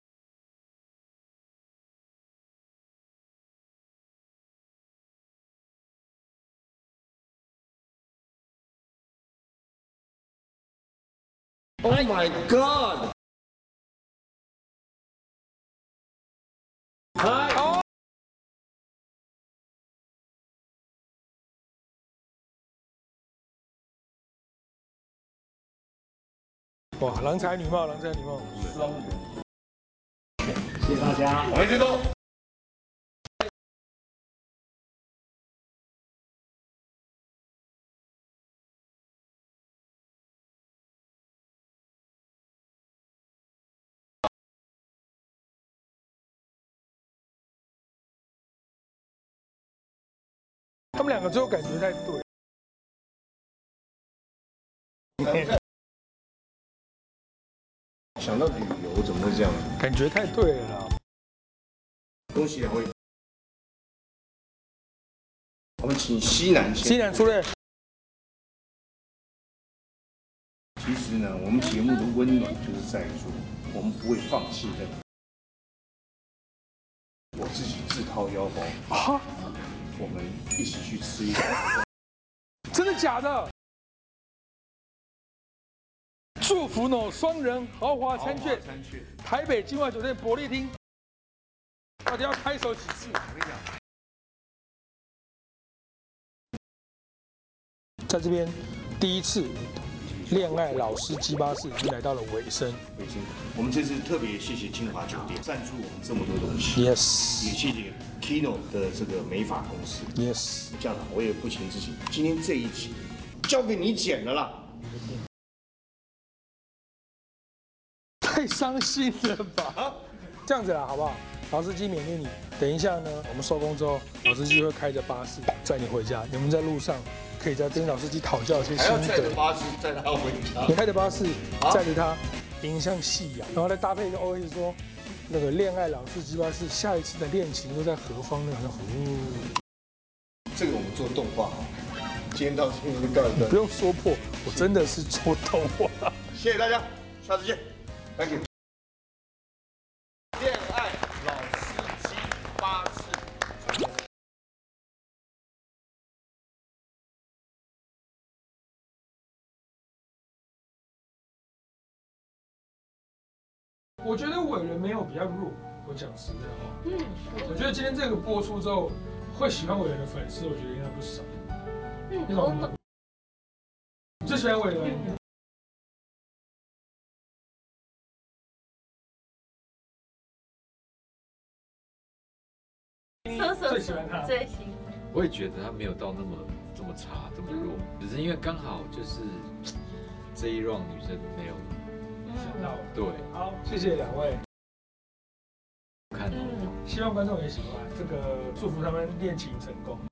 Oh my God！ 嗨，哦，哇，郎才女貌，郎才女貌，双人。 谢谢大家， 我们接动。 他们两个最后感觉太对。 想到旅游怎么会这样？ 感觉太对了啦。 恭喜两位。我们请西南先。 西南出列。 其实呢，我们节目的温暖就是在于说，我们不会放弃任何。我自己自掏腰包，哈，我们一起去吃一个。 真的假的？祝福呢双人豪华餐券，台北金华酒店伯利厅，到底要拍手几次？我跟你讲，在这边第一次恋爱老师鸡巴士已经来到了尾声。 尾声，我们这次特别谢谢金华酒店赞助我们这么多东西。 Yes。 也谢谢 Kino 的这个美发公司。 Yes。 这样我也不情之请，今天这一集交给你剪了啦。 太伤心了吧？这样子啦，好不好？老司机免给你。等一下呢，我们收工之后，老司机会开着巴士载你回家。你们在路上可以再跟老司机讨教一些心得。 还要载着巴士载他回家。 你开着巴士载着他迎向夕阳，然后再搭配一个 O S 说，那个恋爱老司机巴士，下一次的恋情都在何方呢？哦， 这个我们做动画好。今天到这边就告一段。 不用说破，我真的是做动画。 谢谢大家，下次见。Thank you。恋爱老司机巴士。 我觉得伟人没有比较弱，我讲实在话。嗯。我觉得今天这个播出之后，会喜欢伟人的粉丝，我觉得应该不少。嗯。你最喜欢伟人？ 搜搜最喜欢他， 最喜欢。 我也觉得他没有到那么这么差，这么弱，只是因为刚好就是这一 round 女生没有选到。 对， 好，谢谢两位。 看， 希望观众也喜欢这个，祝福他们恋情成功。